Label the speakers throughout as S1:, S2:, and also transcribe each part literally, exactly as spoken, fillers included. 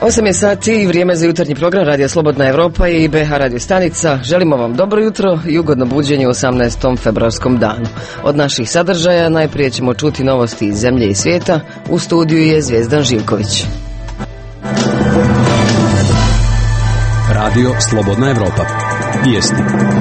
S1: osam je sati i vrijeme za jutarnji program Radija Slobodna Evropa i B H radio stanica. Želimo vam dobro jutro i ugodno buđenje u osamnaestom februarskom danu. Od naših sadržaja najprije ćemo čuti novosti iz zemlje i svijeta. U studiju je Zvijezdan Živković.
S2: Radio Slobodna Evropa. Vijesti.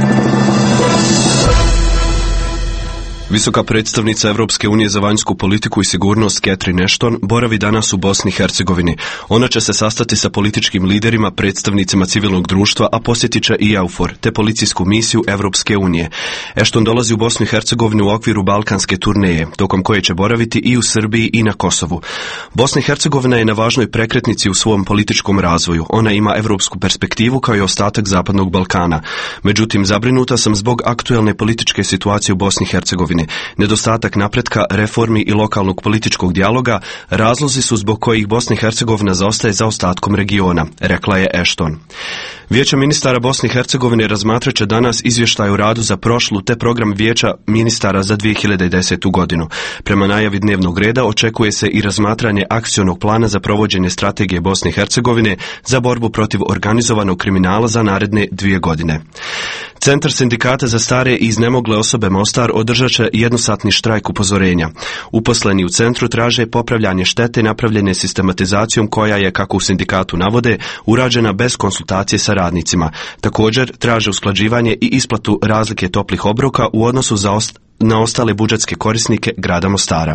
S2: Visoka predstavnica Evropske unije za vanjsku politiku i sigurnost Catherine Ashton boravi danas u Bosni i Hercegovini. Ona će se sastati sa političkim liderima, predstavnicima civilnog društva, a posjetit će i EUFOR, te policijsku misiju Evropske unije. Ashton dolazi u Bosnu i Hercegovinu u okviru balkanske turneje, tokom koje će boraviti i u Srbiji i na Kosovu. Bosna i Hercegovina je na važnoj prekretnici u svom političkom razvoju. Ona ima evropsku perspektivu kao i ostatak Zapadnog Balkana. Međutim, zabrinuta sam zbog aktuelne političke situacije u Bosni i Hercegovini. Nedostatak napretka, reformi i lokalnog političkog dijaloga razlozi su zbog kojih Bosna i Hercegovina zaostaje za ostatkom regiona, rekla je Ashton. Vijeće ministara Bosne i Hercegovine razmatrat će danas izvještaj o radu za prošlu te program Vijeća ministara za dvije hiljade desetu godinu. Prema najavi dnevnog reda očekuje se i razmatranje akcionog plana za provođenje strategije Bosne i Hercegovine za borbu protiv organizovanog kriminala za naredne dvije godine. Centar sindikata za stare i iznemogle osobe Mostar održat će jednosatni štrajk upozorenja. Uposleni u centru traže popravljanje štete napravljene sistematizacijom koja je, kako u sindikatu navode, urađena bez konsultacije sa radnicima. Također traže usklađivanje i isplatu razlike toplih obroka u odnosu za ost- na ostale budžetske korisnike grada Mostara.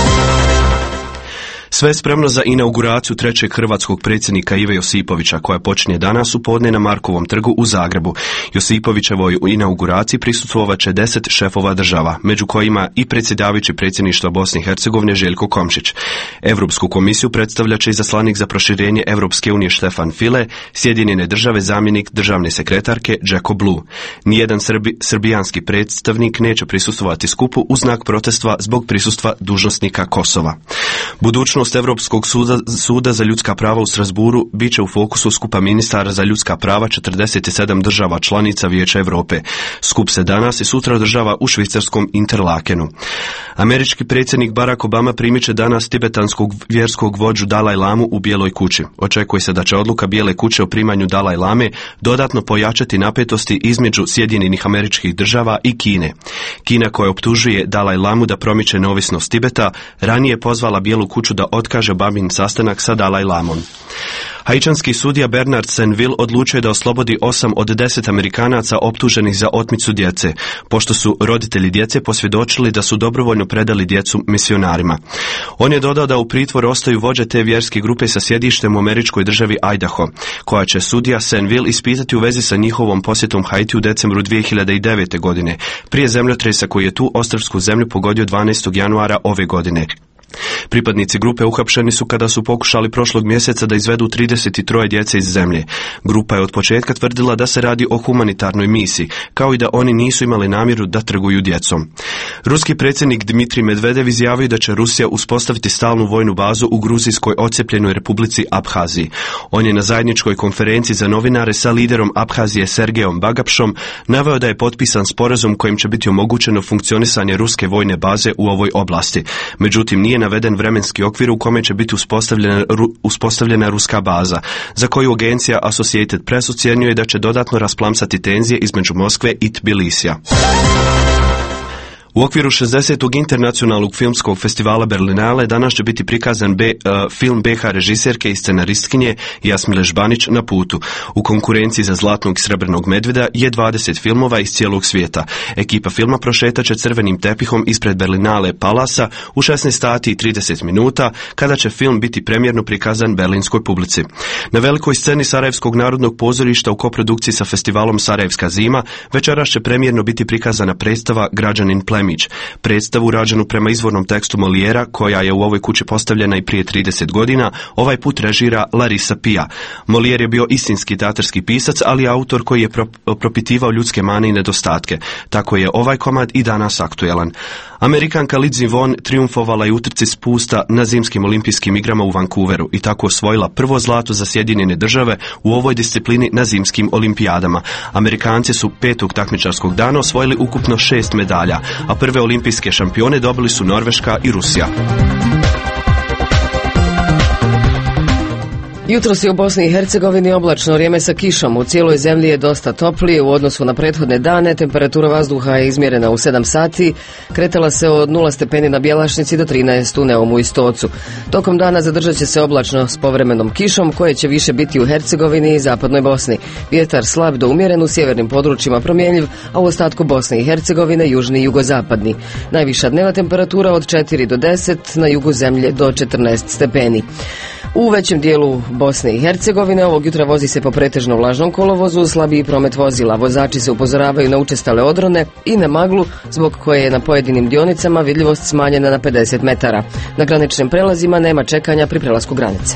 S2: Sve je spremno za inauguraciju trećeg hrvatskog predsjednika Ive Josipovića, koja počinje danas u podne na Markovom trgu u Zagrebu. Josipovićevoj u inauguraciji prisustvovat će deset šefova država, među kojima i predsjedavajući predsjedništva Bosne i Hercegovine Željko Komšić. Europsku komisiju predstavljat će izaslanik za proširenje Europske unije Štefan File, Sjedinjene države zamjenik državne sekretarke Jacob Blue. Nijedan srbi, srbijanski predstavnik neće prisustvovati skupu u znak protesta zbog prisustva dužnosnika Kosova. Budućnost Europskog suda, suda za ljudska prava u Strasburu bit će u fokusu skupa ministara za ljudska prava četrdeset sedam država članica Vijeća Europe. Skup se danas i sutra održava u švicarskom Interlakenu. Američki predsjednik Barack Obama primit će danas tibetanskog vjerskog vođu Dalaj Lamu u Bijeloj kući. Očekuje se da će odluka Bijele kuće o primanju Dalaj Lame dodatno pojačati napetosti između Sjedinjenih Američkih Država i Kine. Kina, koja optužuje Dalaj Lamu da promiče neovisnost Tibeta, ranije pozvala Bijelu kuću da otkaže Obamain sastanak sa Dalaj Lamom. Haičanski sudija Bernard Senville odlučio je da oslobodi osam od deset Amerikanaca optuženih za otmicu djece, pošto su roditelji djece posvjedočili da su dobrovoljno predali djecu misionarima. On je dodao da u pritvor ostaju vođe te vjerske grupe sa sjedištem u američkoj državi Idaho, koja će sudija Senville ispitati u vezi sa njihovom posjetom Haiti u decembru dvije hiljade devete. godine, prije zemljotresa koji je tu ostrvsku zemlju pogodio dvanaestog januara ove godine. Pripadnici grupe uhapšeni su kada su pokušali prošlog mjeseca da izvedu trideset tri djece iz zemlje. Grupa je od početka tvrdila da se radi o humanitarnoj misiji, kao i da oni nisu imali namjeru da trguju djecom. Ruski predsjednik Dmitrij Medvedev izjavio da će Rusija uspostaviti stalnu vojnu bazu u Gruzijskoj odcijepljenoj republici Abhaziji. On je na zajedničkoj konferenciji za novinare sa liderom Abhazije Sergejom Bagapšom naveo da je potpisan sporazum kojim će biti omogućeno funkcionisanje ruske vojne baze u ovoj oblasti. Međutim, nije naveden vremenski okvir u kome će biti uspostavljena, ru, uspostavljena ruska baza, za koju agencija Associated Press ocjenjuje da će dodatno rasplamsati tenzije između Moskve i Tbilisija. U okviru šezdesetog internacionalnog filmskog festivala Berlinale danas će biti prikazan B, uh, film B H režiserke i scenaristkinje Jasmile Žbanić Na putu. U konkurenciji za Zlatnog i Srebrnog medvjeda je dvadeset filmova iz cijelog svijeta. Ekipa filma prošetaće crvenim tepihom ispred Berlinale Palasa u šesnaest sati i trideset minuta, kada će film biti premjerno prikazan berlinskoj publici. Na velikoj sceni Sarajevskog narodnog pozorišta u koprodukciji sa festivalom Sarajevska zima večeras će premjerno biti prikazana predstava Građanin Plemić. Predstavu rađenu prema izvornom tekstu Molijera, koja je u ovoj kući postavljena i prije trideset godina, ovaj put režira Larisa Pija. Molijer je bio istinski teatarski pisac, ali autor koji je propitivao ljudske mane i nedostatke. Tako je ovaj komad i danas aktuelan. Amerikanka Lindsey Vonn triumfovala je u utrci spusta na zimskim olimpijskim igrama u Vancouveru i tako osvojila prvo zlato za Sjedinjene države u ovoj disciplini na zimskim olimpijadama. Amerikanci su petog takmičarskog dana osvojili ukupno šest medalja, a prve olimpijske šampione dobili su Norveška i Rusija.
S1: Jutros je u Bosni i Hercegovini oblačno vrijeme sa kišom. U cijeloj zemlji je dosta toplije u odnosu na prethodne dane. Temperatura vazduha je izmjerena u sedam sati. Kretala se od nula stepeni na Bjelašnici do trinaest u Neumu i Stocu. Tokom dana zadržat će se oblačno s povremenom kišom, koje će više biti u Hercegovini i zapadnoj Bosni. Vjetar slab do umjeren u sjevernim područjima promjenjiv, a u ostatku Bosne i Hercegovine južni i jugozapadni. Najviša dnevna temperatura od četiri do deset, na jugu zemlje do četrnaest stepeni. U većem dijelu Bosne i Hercegovine ovog jutra vozi se po pretežno vlažnom kolovozu, slabiji promet vozila. Vozači se upozoravaju na učestale odrone i na maglu, zbog koje je na pojedinim dionicama vidljivost smanjena na pedeset metara. Na graničnim prelazima nema čekanja pri prelasku granice.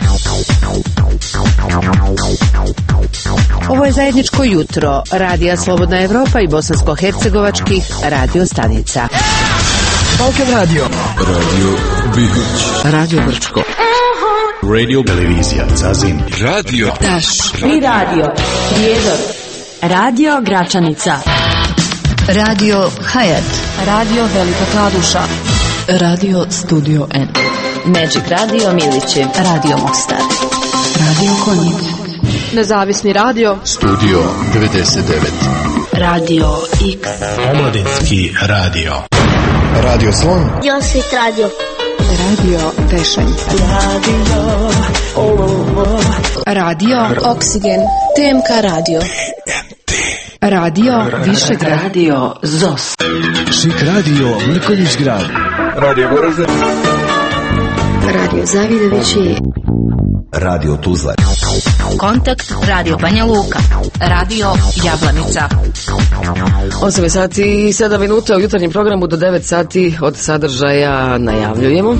S3: Ovo je zajedničko jutro Radija Slobodna Evropa i bosansko-hercegovačkih radio stanica.
S4: Balkan Radio, Radio Bihać, Radio Brčko, Radio Televizija Zazin, Radio
S5: Taš, i Radio Prijedor, Radio Gračanica,
S6: Radio Hayat,
S5: Radio Velika Kladuša,
S6: Radio Studio N,
S5: Magic Radio Milići,
S6: Radio Mostar,
S5: Radio Konjic, Nezavisni radio
S4: Studio devedeset devet,
S5: Radio X,
S4: Omladinski radio, Radio Slon,
S7: Josvit radio,
S6: Radio Tešanj,
S7: Radio Olovo,
S6: Radio
S7: Oksigen, T M K radio,
S6: Radio Višegrad,
S5: Radio Zos,
S4: Šik radio Mrkonjić grad, Radio Goražde,
S7: Radio Zavidovići,
S4: Radio Tuzla,
S5: Kontakt Radio Banja Luka, Radio Jablanica.
S1: osam sati i sedam minuta u jutarnjem programu do devet sati od sadržaja najavljujemo.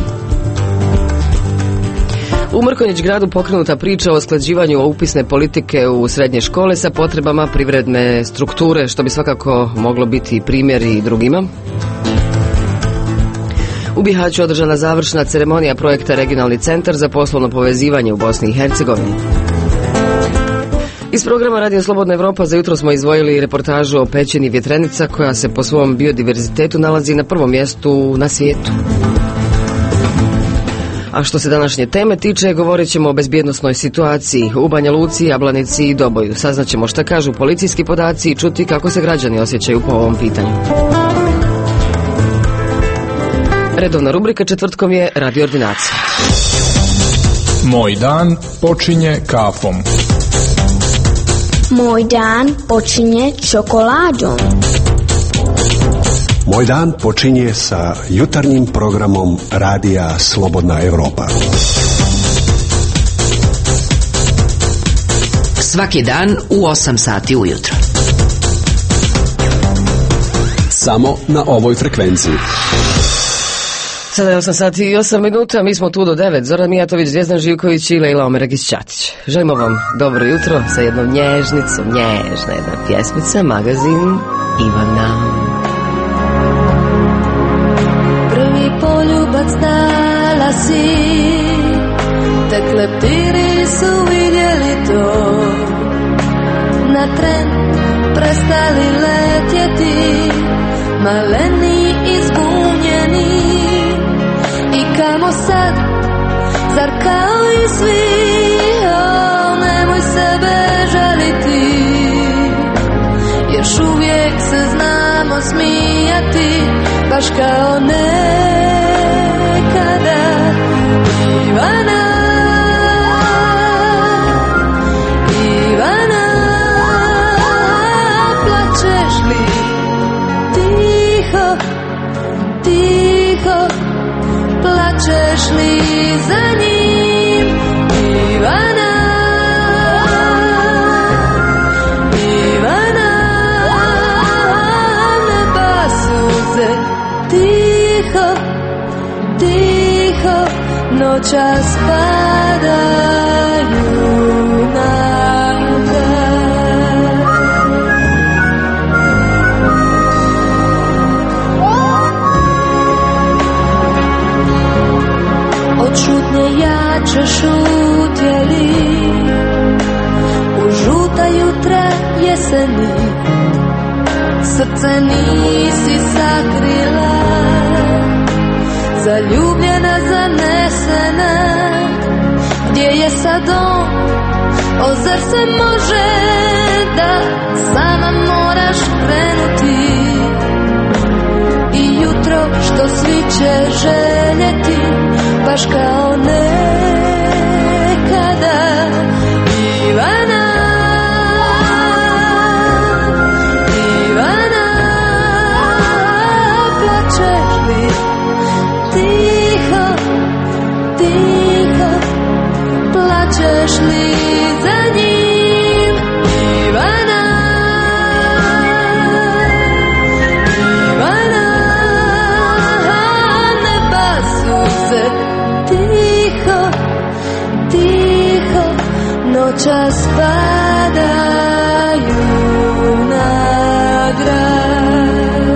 S1: U Mrkonjić gradu pokrenuta priča o usklađivanju upisne politike u srednje škole sa potrebama privredne strukture, što bi svakako moglo biti primjer i drugima. U Bihaću održana završna ceremonija projekta Regionalni centar za poslovno povezivanje u Bosni i Hercegovini. Iz programa Radio Slobodna Evropa za jutro smo izdvojili reportažu o pećini vjetrenica, koja se po svom biodiverzitetu nalazi na prvom mjestu na svijetu. A što se današnje teme tiče, govorit ćemo o bezbjednosnoj situaciji u Banja Luci, Jablanici i Doboju. Saznaćemo šta kažu policijski podaci i čuti kako se građani osjećaju po ovom pitanju. Redovna rubrika četvrtkom je Radio Ordinacija.
S8: Moj dan počinje kafom.
S7: Moj dan počinje čokoladom.
S9: Moj dan počinje sa jutarnjim programom Radija Slobodna Evropa.
S3: Svaki dan u osam sati ujutro.
S9: Samo na ovoj frekvenciji.
S1: Sada je osam sati i osam minuta, mi smo tu do devet. Zoran Mijatović, Zvijezdan Živković i Lejla Omeragić-Ćatić. Želimo vam dobro jutro sa jednom nježnicom, nježna jedna pjesmica, magazin Ivana.
S10: Prvi poljubac dala si, tek leptiri su vidjeli to. Na tren prestali letjeti, maleni izbunjeni. I kamo sad, zar kao i svi, oh, nemoj sebe žaliti, još uvijek se znamo smijati, baš kao nekada. Ivana, Ivana, plačeš li tiho, tiho, plačeš li za njim? Ivana, Ivana, neba suze, tiho, tiho, noćas padaju na šutnje jače šutjeli u žuta jutra jeseni, srce nisi sakrila, zaljubljena, zanesena, gdje je sad on? O, zar se može da sama moraš krenuti? I jutro što svi će željeti, baš kao nekada. Ivana, Ivana, plačeš li tiho, tiho, plačeš li za njim? Ivana, Ivana, neba su se tiho, tiho, noćas padaju na grad.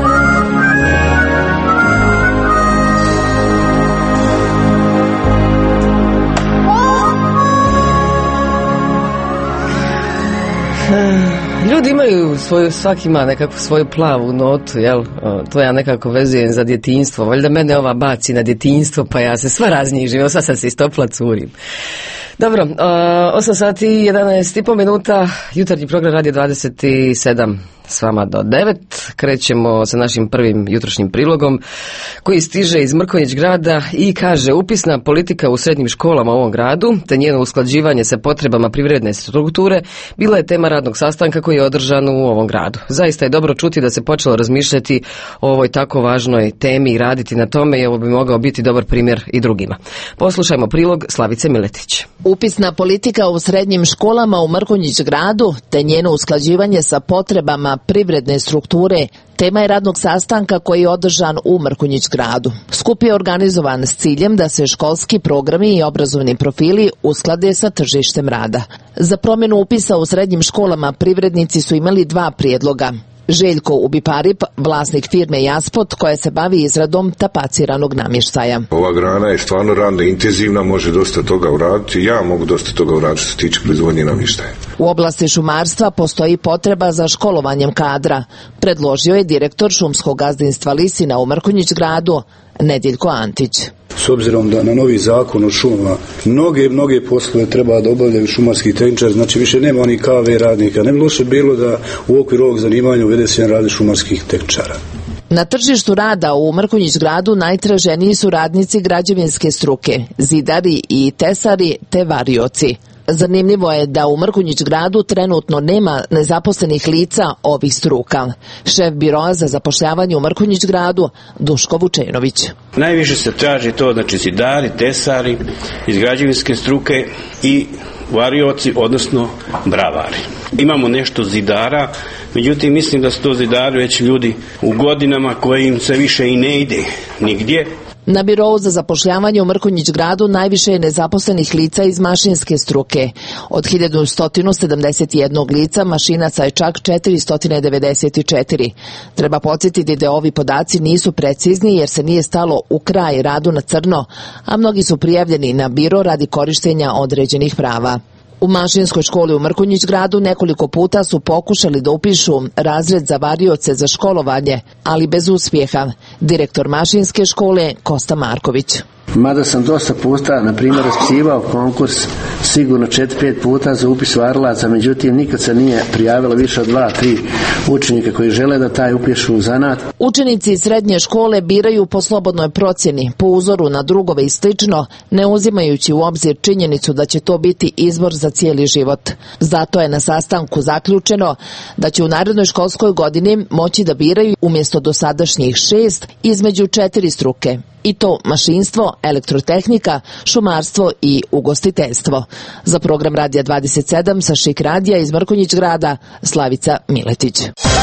S1: Ljudi imaju svoju, svaki ima nekakvu svoju plavu notu, jel? O, to ja nekako vezujem za djetinjstvo. Valjda mene ova baci na djetinjstvo, pa ja se sva raznjižim, evo sad sam se istopla curim. Dobro, uh, osam sati i jedanaest i pol minuta, jutarnji program Radio dvadeset sedam s vama do devet. Krećemo sa našim prvim jutrošnjim prilogom koji stiže iz Mrkonjić grada i kaže: upisna politika u srednjim školama u ovom gradu te njeno usklađivanje sa potrebama privredne strukture bila je tema radnog sastanka koji je održan u ovom gradu. Zaista je dobro čuti da se počelo razmišljati o ovoj tako važnoj temi i raditi na tome, i ovo bi mogao biti dobar primjer i drugima. Poslušajmo prilog Slavice Miletić.
S3: Upisna politika u srednjim školama u Mrkonjić gradu te njeno usklađivanje sa potrebama privredne strukture tema je radnog sastanka koji je održan u Mrkonjić gradu. Skup je organizovan s ciljem da se školski programi i obrazovni profili usklade sa tržištem rada. Za promjenu upisa u srednjim školama privrednici su imali dva prijedloga. Željko Ubiparip, vlasnik firme Jaspot, koja se bavi izradom tapaciranog namještaja.
S11: Ova grana je stvarno radno intenzivna, može dosta toga uraditi. Ja mogu dosta toga uraditi što se tiče proizvodnje namještaja.
S3: U oblasti šumarstva postoji potreba za školovanjem kadra, predložio je direktor šumskog gazdinstva Lisina u Mrkonjić gradu, Nedjeljko Antić.
S12: S obzirom da na novi zakon o šumama mnoge, mnoge poslove treba da obavljaju šumarski tehničar, znači više nema onih K V radnika. Ne bi loše bilo da u okviru ovog zanimanja uvede se jedan rad šumarskih tehničara.
S3: Na tržištu rada u Mrkonjić gradu najtraženiji su radnici građevinske struke, zidari i tesari te varioci. Zanimljivo je da u Mrkonjić gradu trenutno nema nezaposlenih lica ovih struka. Šef biroa za zapošljavanje u Mrkonjić gradu, Duško Vučenović.
S13: Najviše se traži to, znači zidari, tesari iz građevinske struke i varioci, odnosno bravari. Imamo nešto zidara, međutim mislim da su to zidari već ljudi u godinama koji im se više i ne ide nigdje.
S3: Na birou za zapošljavanje u Mrkonjić gradu najviše je nezaposlenih lica iz mašinske struke. Od hiljadu sto sedamdeset jedan lica mašinaca je čak četiristo devedeset četiri. Treba podsjetiti da ovi podaci nisu precizni jer se nije stalo u kraj radu na crno, a mnogi su prijavljeni na biro radi korištenja određenih prava. U mašinskoj školi u Mrkonjić gradu nekoliko puta su pokušali da upišu razred za varioce za školovanje, ali bez uspjeha. Direktor mašinske škole Kosta Marković.
S14: Mada sam dosta puta, na primjer, raspisivao konkurs sigurno četiri pet puta za upis varilaca, međutim nikad se nije prijavilo više od dva tri učenika koji žele da taj upišu u zanat.
S3: Učenici srednje škole biraju po slobodnoj procjeni, po uzoru na drugove i slično, ne uzimajući u obzir činjenicu da će to biti izbor za cijeli život. Zato je na sastanku zaključeno da će u narednoj školskoj godini moći da biraju umjesto dosadašnjih šest između četiri struke. I to mašinstvo, elektrotehnika, šumarstvo i ugostiteljstvo. Za program Radija dvadeset sedam sa Šik radija iz Mrkonjić grada, Slavica Miletić.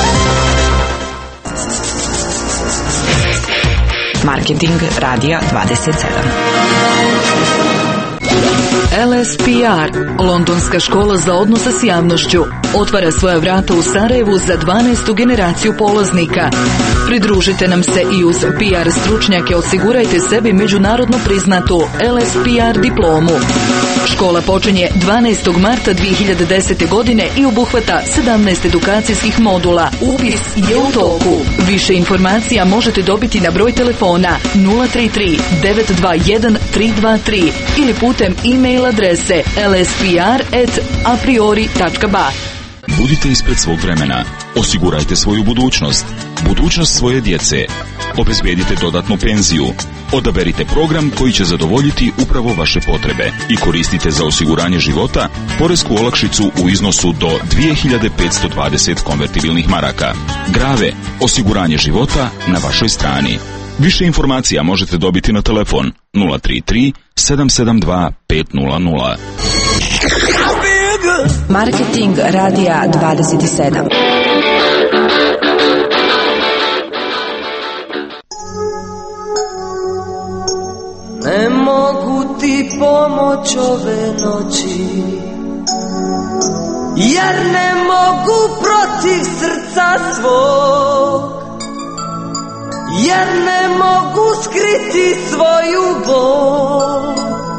S5: Marketing Radija dvadeset sedam. L S P R, Londonska škola za odnose s javnošću, otvara svoja vrata u Sarajevu za dvanaestu generaciju polaznika. Pridružite nam se i uz P R stručnjake osigurajte sebi međunarodno priznatu L S P R diplomu. Škola počinje dvanaestog marta dvije hiljade desete. godine i obuhvata sedamnaest edukacijskih modula. Upis je u toku. Više informacija možete dobiti na broj telefona nula tri tri devet dva jedan tri dva tri ili putem e-mail adrese l s p r at a priori tačka b a.
S15: Budite ispred svog vremena. Osigurajte svoju budućnost. Budućnost svoje djece. Obezbedite dodatnu penziju. Odaberite program koji će zadovoljiti upravo vaše potrebe i koristite za osiguranje života poresku olakšicu u iznosu do dvije hiljade petsto dvadeset konvertibilnih maraka. Grave, osiguranje života na vašoj strani. Više informacija možete dobiti na telefon nula tri tri sedam sedam dva pet nula nula.
S6: Marketing radija dvadeset sedam.
S10: Ne mogu ti pomoć ove noći, jer ne mogu protiv srca svog, jer ne mogu skriti svoju bol.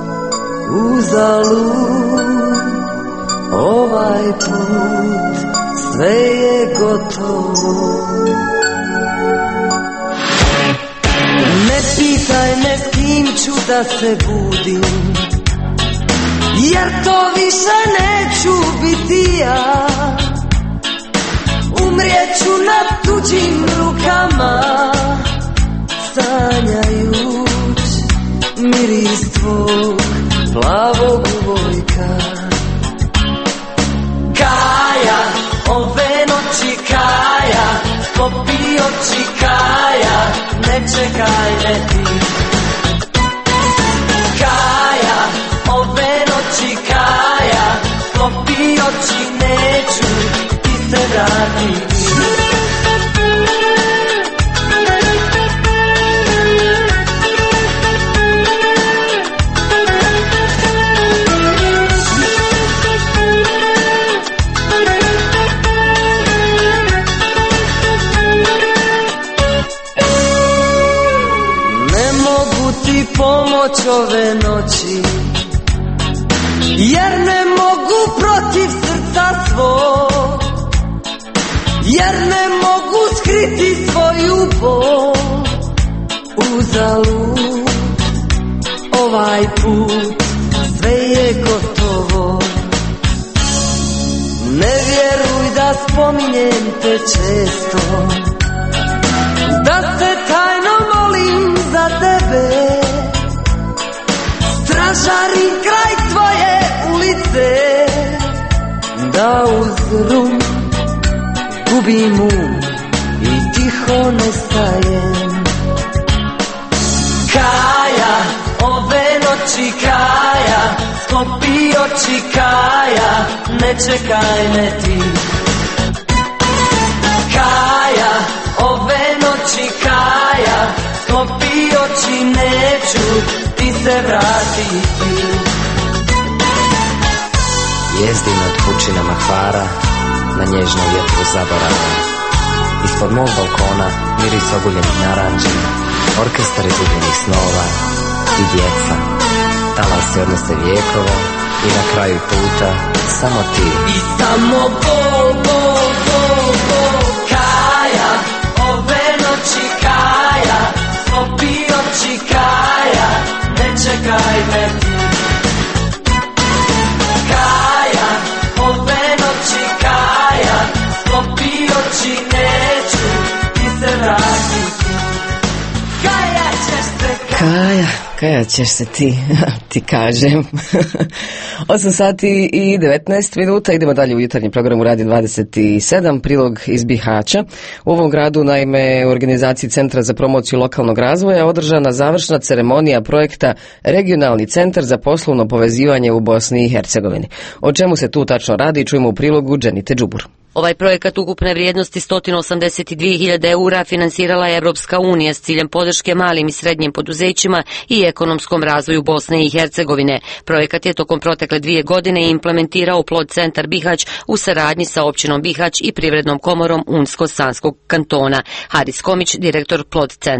S10: Uzalud ovaj put, sve je gotovo. Ne pitaj me s kim ću da se budim, jer to više neću biti ja. Umrijeću na tuđim rukama, sanjajuć miris tvog plavog uvojka. Kaja, ove noći Kaja, popi oči Kaja, ne čekaj me ti. Kaja, ove noći Kaja, popi oči, neću ti se vratiti. Pomoć ove noći, jer ne mogu protiv srca svog, jer ne mogu skriti svoju bol. Uzalud ovaj put, sve je gotovo. Ne vjeruj da spominjem te često, da se tajno molim za tebe. Stražarim kraj tvoje ulice, da uz rum gubim um i tiho nestajem. Kaja, ove noći Kaja, sklopi oči Kaja, ne čekaj me ti. Kaja, ove noći Kaja, sklopi oči, neću ti se vratiti.
S16: Jezdi nad pučinama Hvara, na nježnom vjetru zaborava. Ispod mog balkona miris oguljenih naranđi, orkestar izgubljenih snova i djeca. Talasi odnose vijekove i na kraju puta samo ti.
S10: I samo bol, bol, bol, bol. Kaja, ove noći Kaja, sklopi oči Kaja, ne čekaj me ti. Kaja, ove noći Kaja, sklopi oči, neću ti se vratiti. Kaja ćeš se,
S1: Kaja, Kaja ćeš se ti, ti kažem. osam sati i devetnaest minuta, idemo dalje u jutarnji program u Radio dvadeset sedam, prilog iz Bihaća. U ovom gradu, naime, u organizaciji Centra za promociju lokalnog razvoja održana završna ceremonija projekta Regionalni centar za poslovno povezivanje u Bosni i Hercegovini. O čemu se tu tačno radi, čujemo u prilogu Dženite Džubur.
S17: Ovaj projekat ukupne vrijednosti sto osamdeset dvije hiljade eura finansirala je Evropska unija s ciljem podrške malim i srednjim poduzećima i ekonomskom razvoju Bosne i Hercegovine. Projekat je tokom protekle dvije godine implementirao Plod centar Bihać u saradnji sa općinom Bihać i Privrednom komorom Unsko-Sanskog kantona. Haris Komić, direktor Plod centra.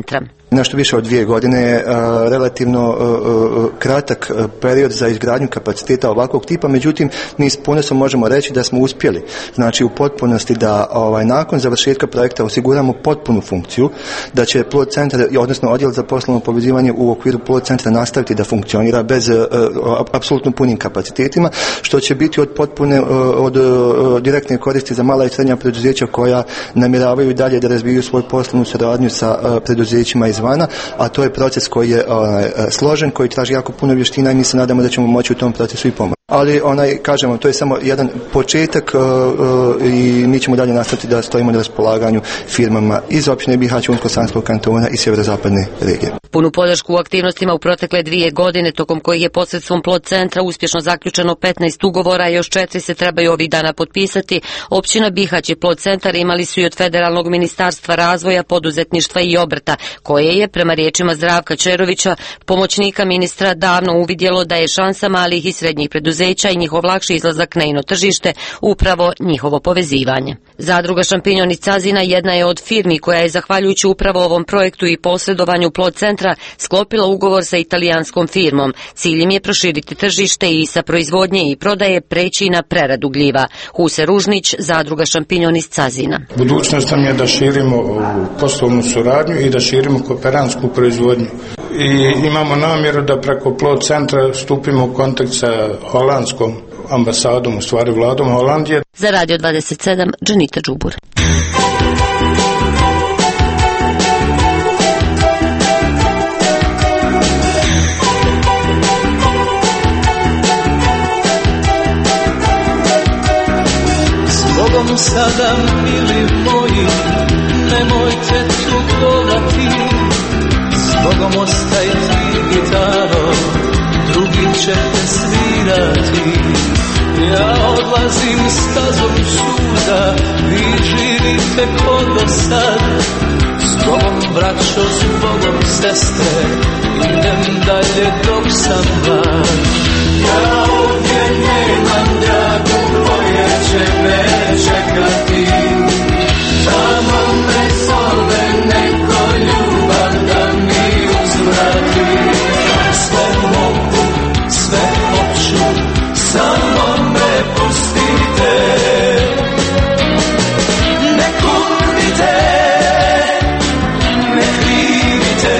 S18: Nešto više od dvije godine je relativno kratak period za izgradnju kapaciteta ovakvog tipa, međutim mi s ponosom možemo reći da smo uspjeli, znači u potpunosti da ovaj, nakon završetka projekta osiguramo potpunu funkciju, da će pilot centar, odnosno odjel za poslovno povezivanje u okviru pilot centra nastaviti da funkcionira bez apsolutno punim kapacitetima, što će biti od potpune, od direktne koristi za mala i srednja preduzeća koja namjeravaju dalje da razviju svoju poslovnu suradnju sa preduzećima izvana, a to je proces koji je uh, složen, koji traži jako puno vještina i mi se nadamo da ćemo moći u tom procesu i pomoći. Ali onaj, kažemo, to je samo jedan početak uh, uh, i mi ćemo dalje nastaviti da stojimo na raspolaganju firmama iz općine Bihać, Unsko-Sanskog kantona i sjeverozapadne regije.
S17: Punu podršku u aktivnostima u protekle dvije godine, tokom kojih je posredstvom pilot centra uspješno zaključeno petnaest ugovora, još četiri se trebaju ovih dana potpisati. Općina Bihać i pilot centar imali su i od Federalnog ministarstva razvoja, poduzetništva i obrta, koje je, prema riječima Zdravka Čerovića, pomoćnika ministra, davno uvidjelo da je šansa malih i srednjih preduzeća i njihov lakši izlazak na ino tržište upravo njihovo povezivanje. Zadruga Šampinjon iz Cazina jedna je od firmi koja je, zahvaljujući upravo ovom projektu i posredovanju pilot centra, sklopila ugovor sa italijanskom firmom. Cilj im je proširiti tržište i sa proizvodnje i prodaje preći na preradu gljiva. Huse Ružnić, Zadruga Šampinjon iz Cazina.
S19: Budućnost nam je da širimo poslovnu suradnju i da širimo kooperansku proizvodnju. I imamo namjeru da preko pilot centra stupimo u kontakt sa holandskom ambasadom, u stvari vladom Holandije.
S17: Za Radio dvadeset sedam, Dženita Đubur.
S10: Zbogom sada, mili moji, nemojte tugovati. Zbogom ostaj ti gitaro, drugi će te svirati. Ja odlazim stazom suza, vi živite ko do sad. Zbogom braćo, zbogom sestre, idem dalje dok sam van. Ja ovdje nemam dragu koja će me čekati. Tamo me zove neko ljubav da mi uzvrati. Sve mogu, sve hoću, samo me pustite. Ne kudite, ne krivite.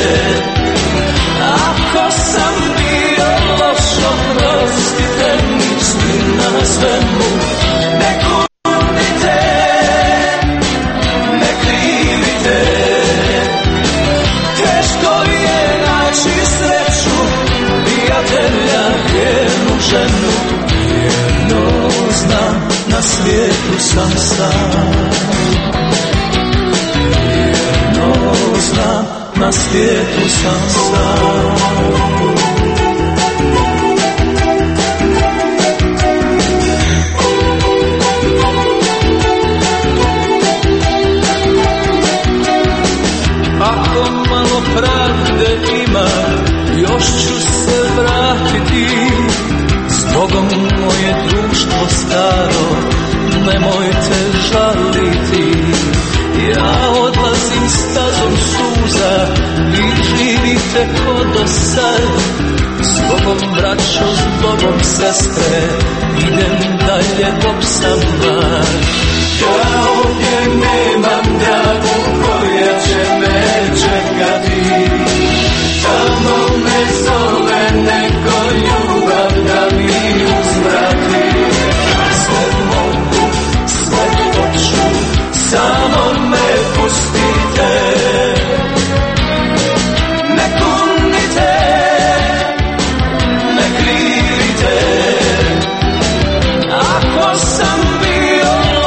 S10: Ako sam bio loš, oprostite, mislim na svemu. Ne kudite, ne krivite. Teško je naći sreću, prijatelja, jednu ženu. Jedno znam, na svijetu sam sam. Jedno znam, na svijetu sam sam. Ako malo pravde ima, još ću se vratiti. Zbogom moje društvo staro, nemojte žaliti. Ja odlazim stazom suza, vi živite ko do sad. Zbogom braćo, zbogom sestre, idem dalje dok sam van. Ja ovdje nemam dragu koja će me čekati. Tamo me zove neko ljubav da mi uzvrati. Sve mogu, sve hoću, samo me pustite. Ne kunite, ne krivite. Ako sam bio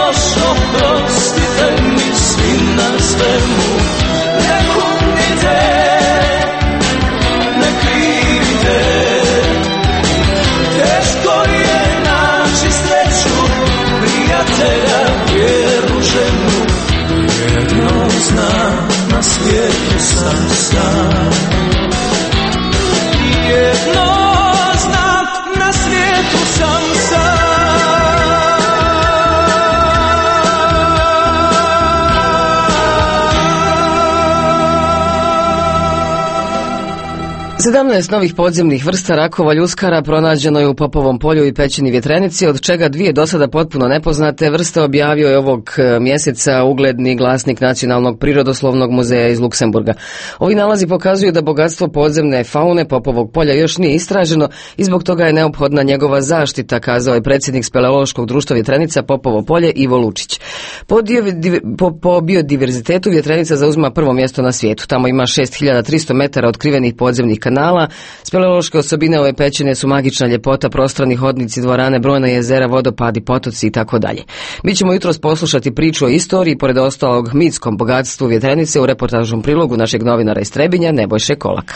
S1: sedamnaest novih podzemnih vrsta rakova ljuskara pronađeno je u Popovom polju i Pećini Vjetrenici, od čega dvije do sada potpuno nepoznate vrste objavio je ovog mjeseca ugledni glasnik Nacionalnog prirodoslovnog muzeja iz Luksemburga. Ovi nalazi pokazuju da bogatstvo podzemne faune Popovog polja još nije istraženo i zbog toga je neophodna njegova zaštita, kazao je predsjednik Speleološkog društva Vjetrenica Popovo polje Ivo Lučić. Po, dio, po, po biodiverzitetu Vjetrenica zauzima prvo mjesto na svijetu. Tamo ima šest hiljada tristo metara otkrivenih podzemnih kanala. Speleološke osobine ove pećine su magična ljepota, prostrani hodnici, dvorane, brojna jezera, vodopadi, potoci i tako dalje. Mi ćemo jutros poslušati priču o istoriji, pored ostalog mitskom bogatstvu Vjetrenice, u reportažnom prilogu našeg novinara iz Trebinja Nebojše Kolaka.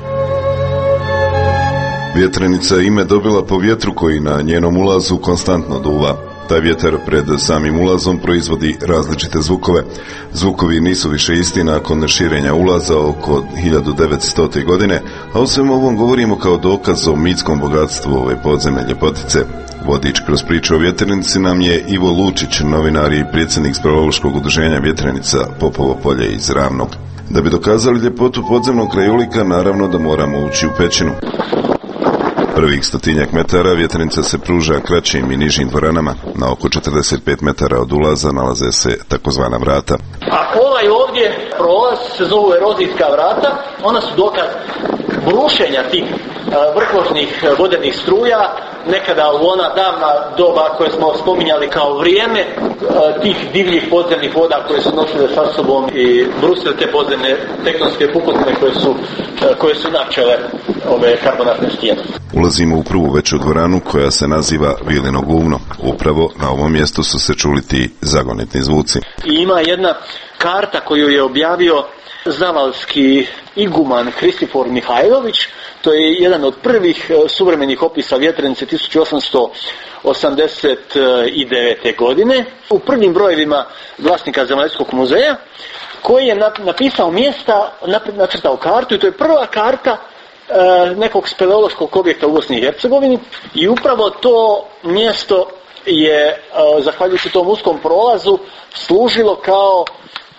S20: Vjetrenica ime dobila po vjetru koji na njenom ulazu konstantno duva. Taj vjetar pred samim ulazom proizvodi različite zvukove. Zvukovi nisu više isti nakon širenja ulaza oko hiljadu devetstote. godine, a o svemu ovom govorimo kao dokaz o mitskom bogatstvu ove podzemne ljepotice. Vodič kroz priču o Vjetrenici nam je Ivo Lučić, novinar i predsjednik Speleološkog udruženja Vjetrenica Popovo polje iz Ravnog. Da bi dokazali ljepotu podzemnog krajolika, naravno da moramo ući u pećinu. Prvih stotinjak metara Vjetrenica se pruža kraćim i nižim dvoranama. Na oko četrdeset pet metara od ulaza nalaze se takozvana vrata.
S21: A ovaj ovdje prolaz se zovu erozijska vrata. Ona su dokaz brušenja tih vrhožnih vodenih struja, nekada u ona davna doba koje smo spominjali kao vrijeme tih divljih podzemnih voda koje su nosile sa sobom i brusile te podzemne tektonske pukotine koje su, koje su načele ove karbonatne stijene.
S20: Ulazimo u prvu veću dvoranu koja se naziva Vilino guvno. Upravo na ovom mjestu su se čuli ti zagonetni zvuci.
S21: I ima jedna karta koju je objavio zavalski iguman Hristifor Mihajlović. To je jedan od prvih suvremenih opisa Vjetrenice tisuću osamsto osamdeset devete. godine u prvim brojevima glasnika Zemaljskog muzeja, koji je napisao mjesta, nacrtao kartu, i to je prva karta nekog speleološkog objekta u Bosni i Hercegovini, i upravo to mjesto je, zahvaljujući tom uskom prolazu, služilo kao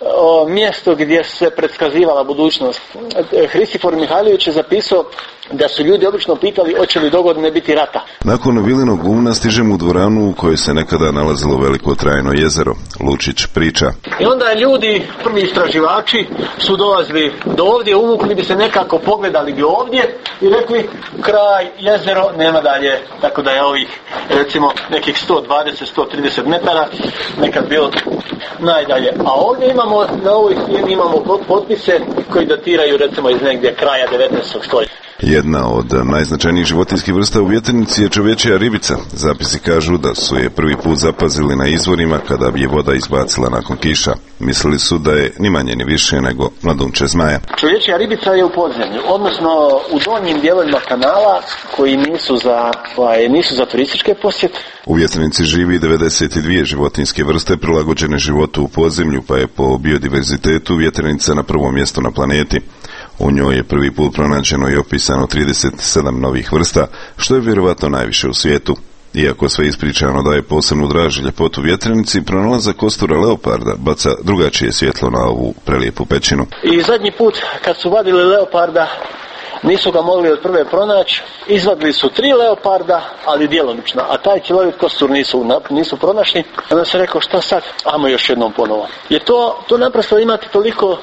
S21: mjesto gdje se predskazivala budućnost. Hristifor Mihajlović je zapisao da su ljudi obično pitali hoće li dogodine biti rata.
S20: Nakon Vilinog guvna stižemo u dvoranu u kojoj se nekada nalazilo veliko trajno jezero. Lučić priča.
S21: I onda ljudi, prvi istraživači, su dolazili do ovdje, uvukli bi se nekako, pogledali bi ovdje i rekli kraj, jezero, nema dalje. Tako da je ovih, recimo, nekih sto dvadeset do sto trideset metara nekad bilo najdalje. A ovdje imamo, na ovoj stijeni imamo potpise koji datiraju, recimo, iz negdje kraja devetnaestog. stoljeća.
S20: Jedna od najznačajnijih životinjskih vrsta u Vjetrenici je čovječja ribica. Zapisi kažu da su je prvi put zapazili na izvorima kada bi je voda izbacila nakon kiša. Mislili su da je ni manje ni više nego mladunče zmaja.
S21: Čovječja ribica je u podzemlju, odnosno u donjim dijelovima kanala koji nisu za, ovaj, nisu za turističke posjete.
S20: U Vjetrenici živi devedeset dvije životinjske vrste prilagođene životu u podzemlju, pa je po biodiverzitetu Vjetrenica na prvom mjestu na planeti. U njoj je prvi put pronađeno i opisano trideset sedam novih vrsta, što je vjerovatno najviše u svijetu. Iako sve ispričano daje posebnu draž i ljepotu Vjetrenici, pronalazak kostura leoparda baca drugačije svjetlo na ovu prelijepu pećinu.
S21: I zadnji put kad su vadili leoparda, nisu ga mogli od prve pronaći, izvadili su tri leoparda, ali djelomično, a taj cjelovit kostur nisu, nisu pronašli. Onda se rekao šta sad, ajmo još jednom ponovo. Je to, to naprosto imati toliko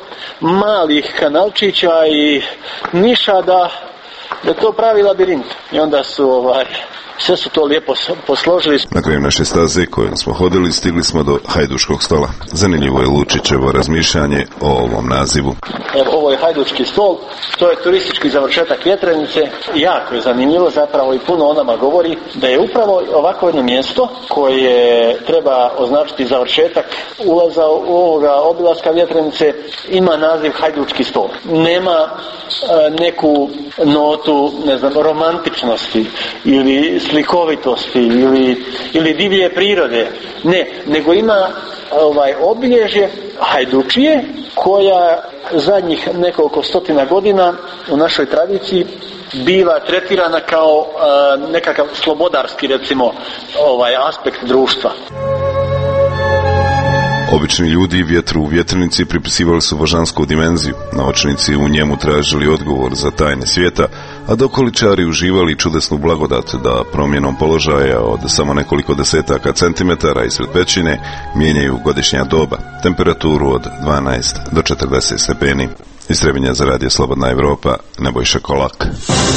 S21: malih kanalčića i niša da, da to pravi labirint. I onda su ovaj... sve su to lijepo posložili.
S20: Na kraju naše staze kojom smo hodili stigli smo do Hajdučkog stola. Zanimljivo je Lučićevo razmišljanje o ovom nazivu.
S21: Evo, ovo je Hajdučki stol, to je turistički završetak Vjetrenice. Jako je zanimljivo, zapravo i puno o nama govori da je upravo ovako jedno mjesto koje treba označiti završetak ulaza u ovoga obilaska Vjetrenice ima naziv Hajdučki stol. Nema e, neku notu, ne znam, romantičnosti ili slikovitosti ili, ili divlje prirode. Ne, nego ima ovaj obilježje hajdučije koja zadnjih nekoliko stotina godina u našoj tradiciji biva tretirana kao uh, nekakav slobodarski, recimo, ovaj aspekt društva.
S20: Obični ljudi vjetru u vjetrnici pripisivali su božansku dimenziju, naučnici u njemu tražili odgovor za tajne svijeta, a dokoličari uživali čudesnu blagodat da promjenom položaja od samo nekoliko desetaka centimetara ispred pećine mijenjaju godišnja doba, temperaturu od dvanaest do četrdeset stepeni. Iz Trebinja za radio Slobodna Evropa, Nebojša Kolak.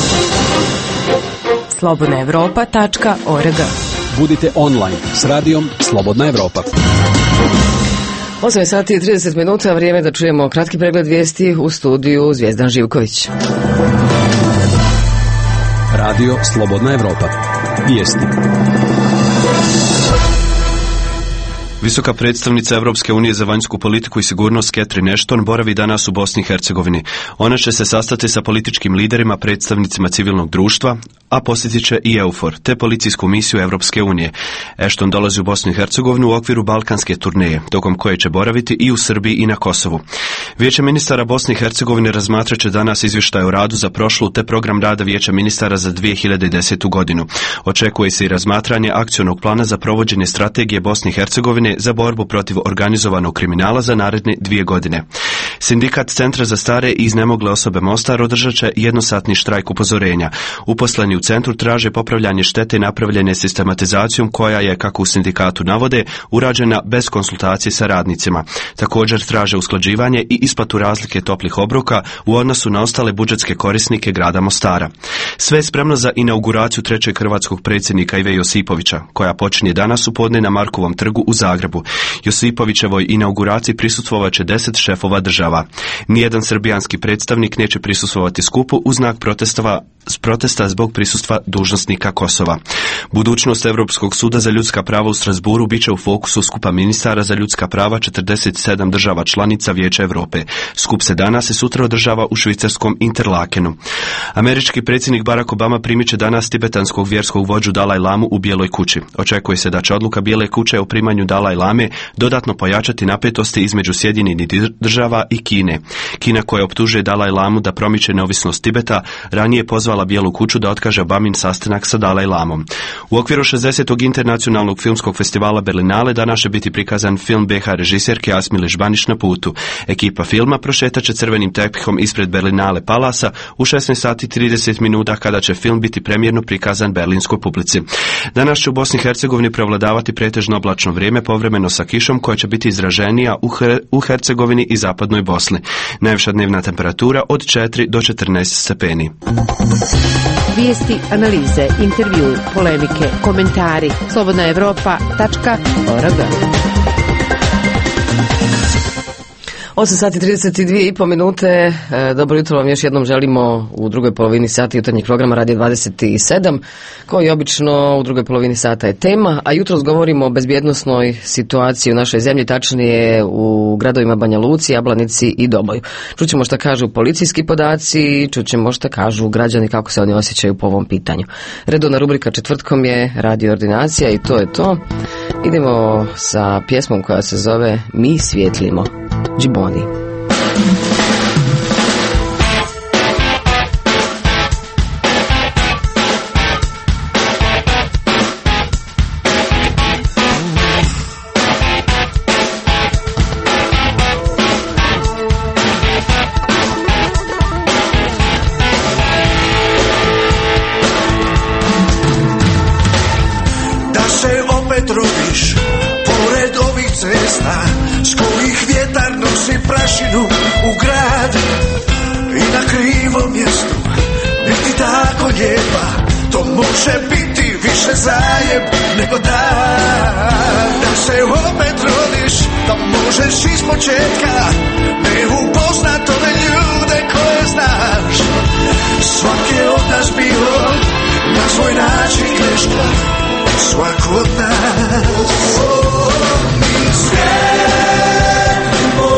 S6: slobodna evropa tačka org.
S4: Budite online s radijom Slobodna Evropa.
S1: osam sati i trideset minuta, vrijeme da čujemo kratki pregled vijesti u studiju Zvijezdan Živković.
S4: Radio Slobodna Evropa. Vijesti.
S2: Visoka predstavnica Europske unije za vanjsku politiku i sigurnost Catherine Ashton boravi danas u Bosni i Hercegovini. Ona će se sastati sa političkim liderima, predstavnicima civilnog društva, a posjetit će i EUFOR, te policijsku misiju Europske unije. Ashton dolazi u Bosnu i Hercegovinu u okviru balkanske turneje, tokom koje će boraviti i u Srbiji i na Kosovu. Vijeće ministara Bosne i Hercegovine razmatrat će danas izvještaj o radu za prošlu, te program rada Vijeća ministara za dvije hiljade desetu godinu. Očekuje se i razmatranje akcionog plana za provođenje strategije Bosne i Hercegovine za borbu protiv organizovanog kriminala za naredne dvije godine. Sindikat Centra za stare i iznemogle osobe Mostar održat će jednosatni štrajk upozorenja. Uposleni u centru traže popravljanje štete napravljene sistematizacijom koja je, kako u sindikatu navode, urađena bez konsultacije sa radnicima. Također traže usklađivanje i isplatu razlike toplih obroka u odnosu na ostale budžetske korisnike grada Mostara. Sve je spremno za inauguraciju trećeg hrvatskog predsjednika Ive Josipovića, koja počinje danas u podne na Markovom trgu u Zagrebu. Josipovićevoj inauguraciji prisustvovat će deset šefova država. Nijedan srbijanski predstavnik neće prisustvovati skupu u znak protestova protesta zbog prisustva dužnosnika Kosova. Budućnost Europskog suda za ljudska prava u Strasburu biće u fokusu skupa ministara za ljudska prava četrdeset sedam država članica Vijeća Europe. Skup se danas i sutra održava u švicarskom Interlakenu. Američki predsjednik Barack Obama primit će danas tibetanskog vjerskog vođu Dalaj Lamu u Bijeloj kući. Očekuje se da će odluka Bijele kuće o primanju Dalaj Lame dodatno pojačati napetosti između Sjedinjenih država i Kine. Kina, koja optužuje Dalaj Lamu da promiče neovisnost Tibeta, ranije pozvala Bijelu kuću da otkaže Obamin sastanak sa Dalaj Lamom. U okviru šezdesetog internacionalnog filmskog festivala Berlinale danas će biti prikazan film be ha režisjerke Asmile Žbanić Na putu. Ekipa filma prošetaće crvenim tepihom ispred Berlinale Palasa u šesnaest sati i trideset minuta kada će film biti premijerno prikazan berlinskoj publici. Danas će u Bosni i Hercegovini prevladavati pretežno oblačno vrijeme, povremeno sa kišom koja će biti izraženija u, Her- u Hercegovini i zapadnoj Bosni. Najviša dnevna temperatura od četiri do četrnaest stepeni.
S6: Vijesti, analize, intervju, polemike, komentari. slobodna evropa tačka org.
S1: osam sati i trideset dvije i pol minute. E, dobro jutro vam još jednom želimo u drugoj polovini sata jutarnjeg programa Radio dvadeset sedam. Kao i obično u drugoj polovini sata je tema, a jutros govorimo o bezbjednosnoj situaciji u našoj zemlji, tačnije u gradovima Banja Luci, Jablanici i Doboju. Čućemo šta kažu policijski podaci, čućemo šta kažu građani, kako se oni osjećaju po ovom pitanju. Redovna rubrika četvrtkom je Radio Ordinacija i to je to. Idemo sa pjesmom koja se zove Mi svjetlimo. Džiboni.
S22: Da se opet rodiš pored ovih cesta s kojih vjetar nosi prašinu u grad i na krivom mjestu biti tako lijepa, to može biti više zajeb nego dan. Da se opet rodiš, da možeš iz početka ne upoznat ove ljude koje znaš. Svaki od nas bio na svoj način greška, svako od nas. Mi svjetlimo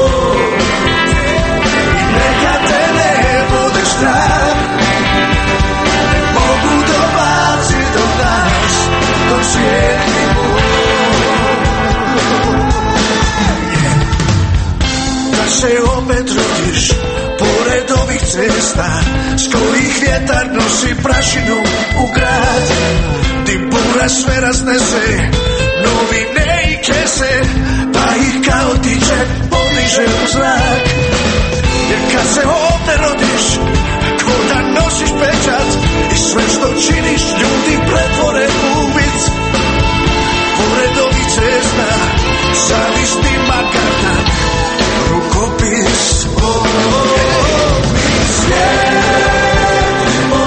S22: i neka te ne bude strah, ne mogu dobaci do nas dok svjetlimo. Da se opet rodiš pored ovih cesta s kojih vjetar nosi prašinu u grad, di bura sve raznese novine i kese, pa ih kao tiče podiže u zrak. Jer kad se ovdje rodiš, ko da nosiš pečat i sve što činiš ljudi pretvore u vic. Pored ovih cesta, zavistima kartak, rukopis, oh, oh, oh, mi svijetimo,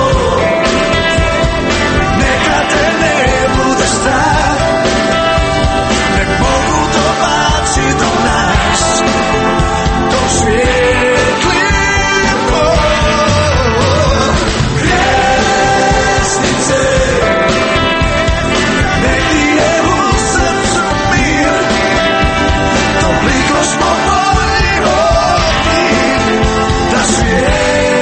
S22: neka te ne bude strah, ne mogu dobaci do nas, do svijetlimo, pjesnice, nek ti je u srcu mir, toliko smo bolji od njih, da svijetlimo.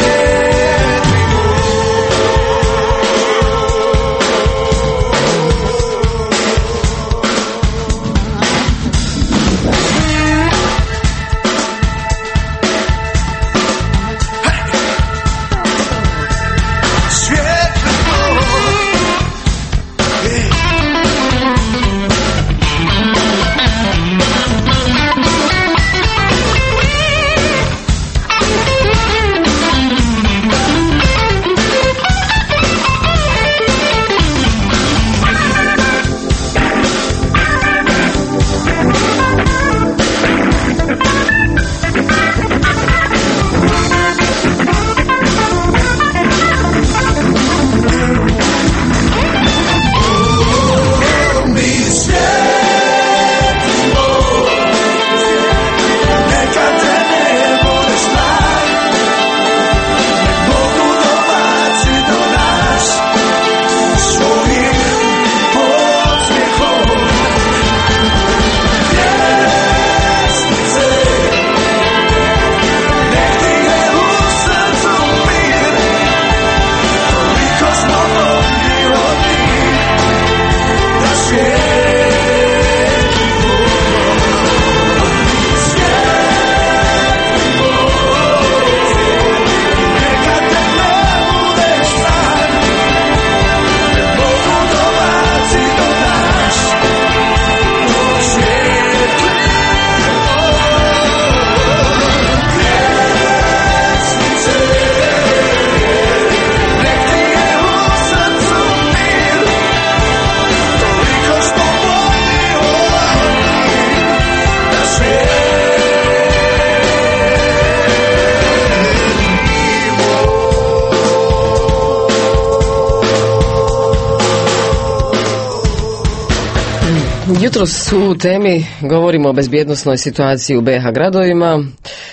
S1: Jutros u temi govorimo o bezbjednosnoj situaciji u be ha gradovima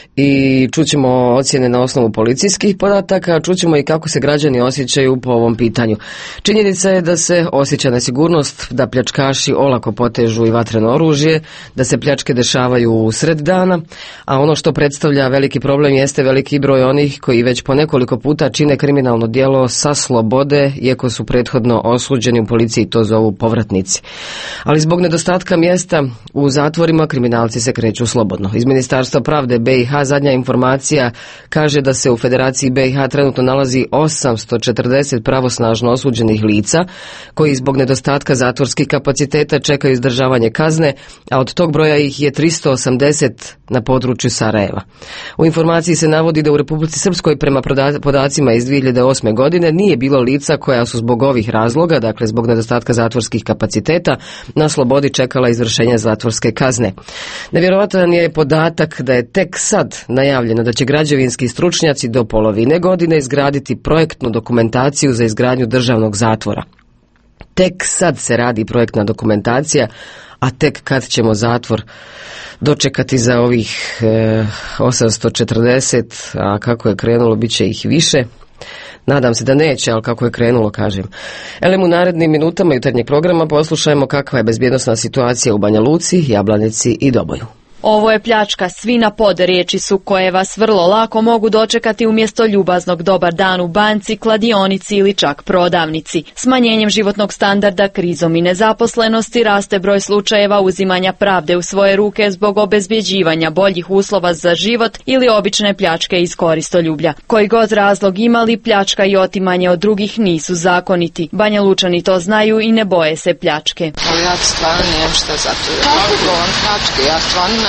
S1: i čućemo ocjene na osnovu policijskih podataka, čućemo i kako se građani osjećaju po ovom pitanju. Činjenica je da se osjeća nesigurnost, da pljačkaši olako potežu i vatreno oružje, da se pljačke dešavaju u sred dana, a ono što predstavlja veliki problem jeste veliki broj onih koji već po nekoliko puta čine kriminalno djelo sa slobode, iako su prethodno osuđeni, u policiji to zovu povratnici. Ali zbog nedostatka mjesta u zatvorima kriminalci se kreću slobodno. Iz Ministarstva pravde be i ha zadnja informacija kaže da se u Federaciji be i ha trenutno nalazi osamsto četrdeset pravosnažno osuđenih lica koji zbog nedostatka zatvorskih kapaciteta čekaju izdržavanje kazne, a od tog broja ih je tristo osamdeset na području Sarajeva. U informaciji se navodi da u Republici Srpskoj prema podacima iz dvije hiljade osme. godine nije bilo lica koja su zbog ovih razloga, dakle zbog nedostatka zatvorskih kapaciteta, na slobodi čekala izvršenje zatvorske kazne. Nevjerovatan je podatak da je tek sad najavljeno da će građevinski stručnjaci do polovine godine izgraditi projektnu dokumentaciju za izgradnju državnog zatvora. Tek sad se radi projektna dokumentacija, a tek kad ćemo zatvor dočekati za ovih e, osamsto četrdeset, a kako je krenulo bit će ih više. Nadam se da neće, ali kako je krenulo, kažem. Elem, u narednim minutama jutarnjeg programa poslušajmo kakva je bezbjednosna situacija u Banja Luci, Jablanici i Doboju.
S7: Ovo je pljačka, svi na pod riječi su koje vas vrlo lako mogu dočekati umjesto ljubaznog dobar dan u banci, kladionici ili čak prodavnici. Smanjenjem životnog standarda, krizom i nezaposlenosti raste broj slučajeva uzimanja pravde u svoje ruke zbog obezbjeđivanja boljih uslova za život ili obične pljačke iz koristoljublja. Koji god razlog imali, pljačka i otimanje od drugih nisu zakoniti. Banja Lučani to znaju i ne boje se pljačke.
S8: Ali ja stvarno nijem šta za to. Kako on pljačke? Ja stvarno ne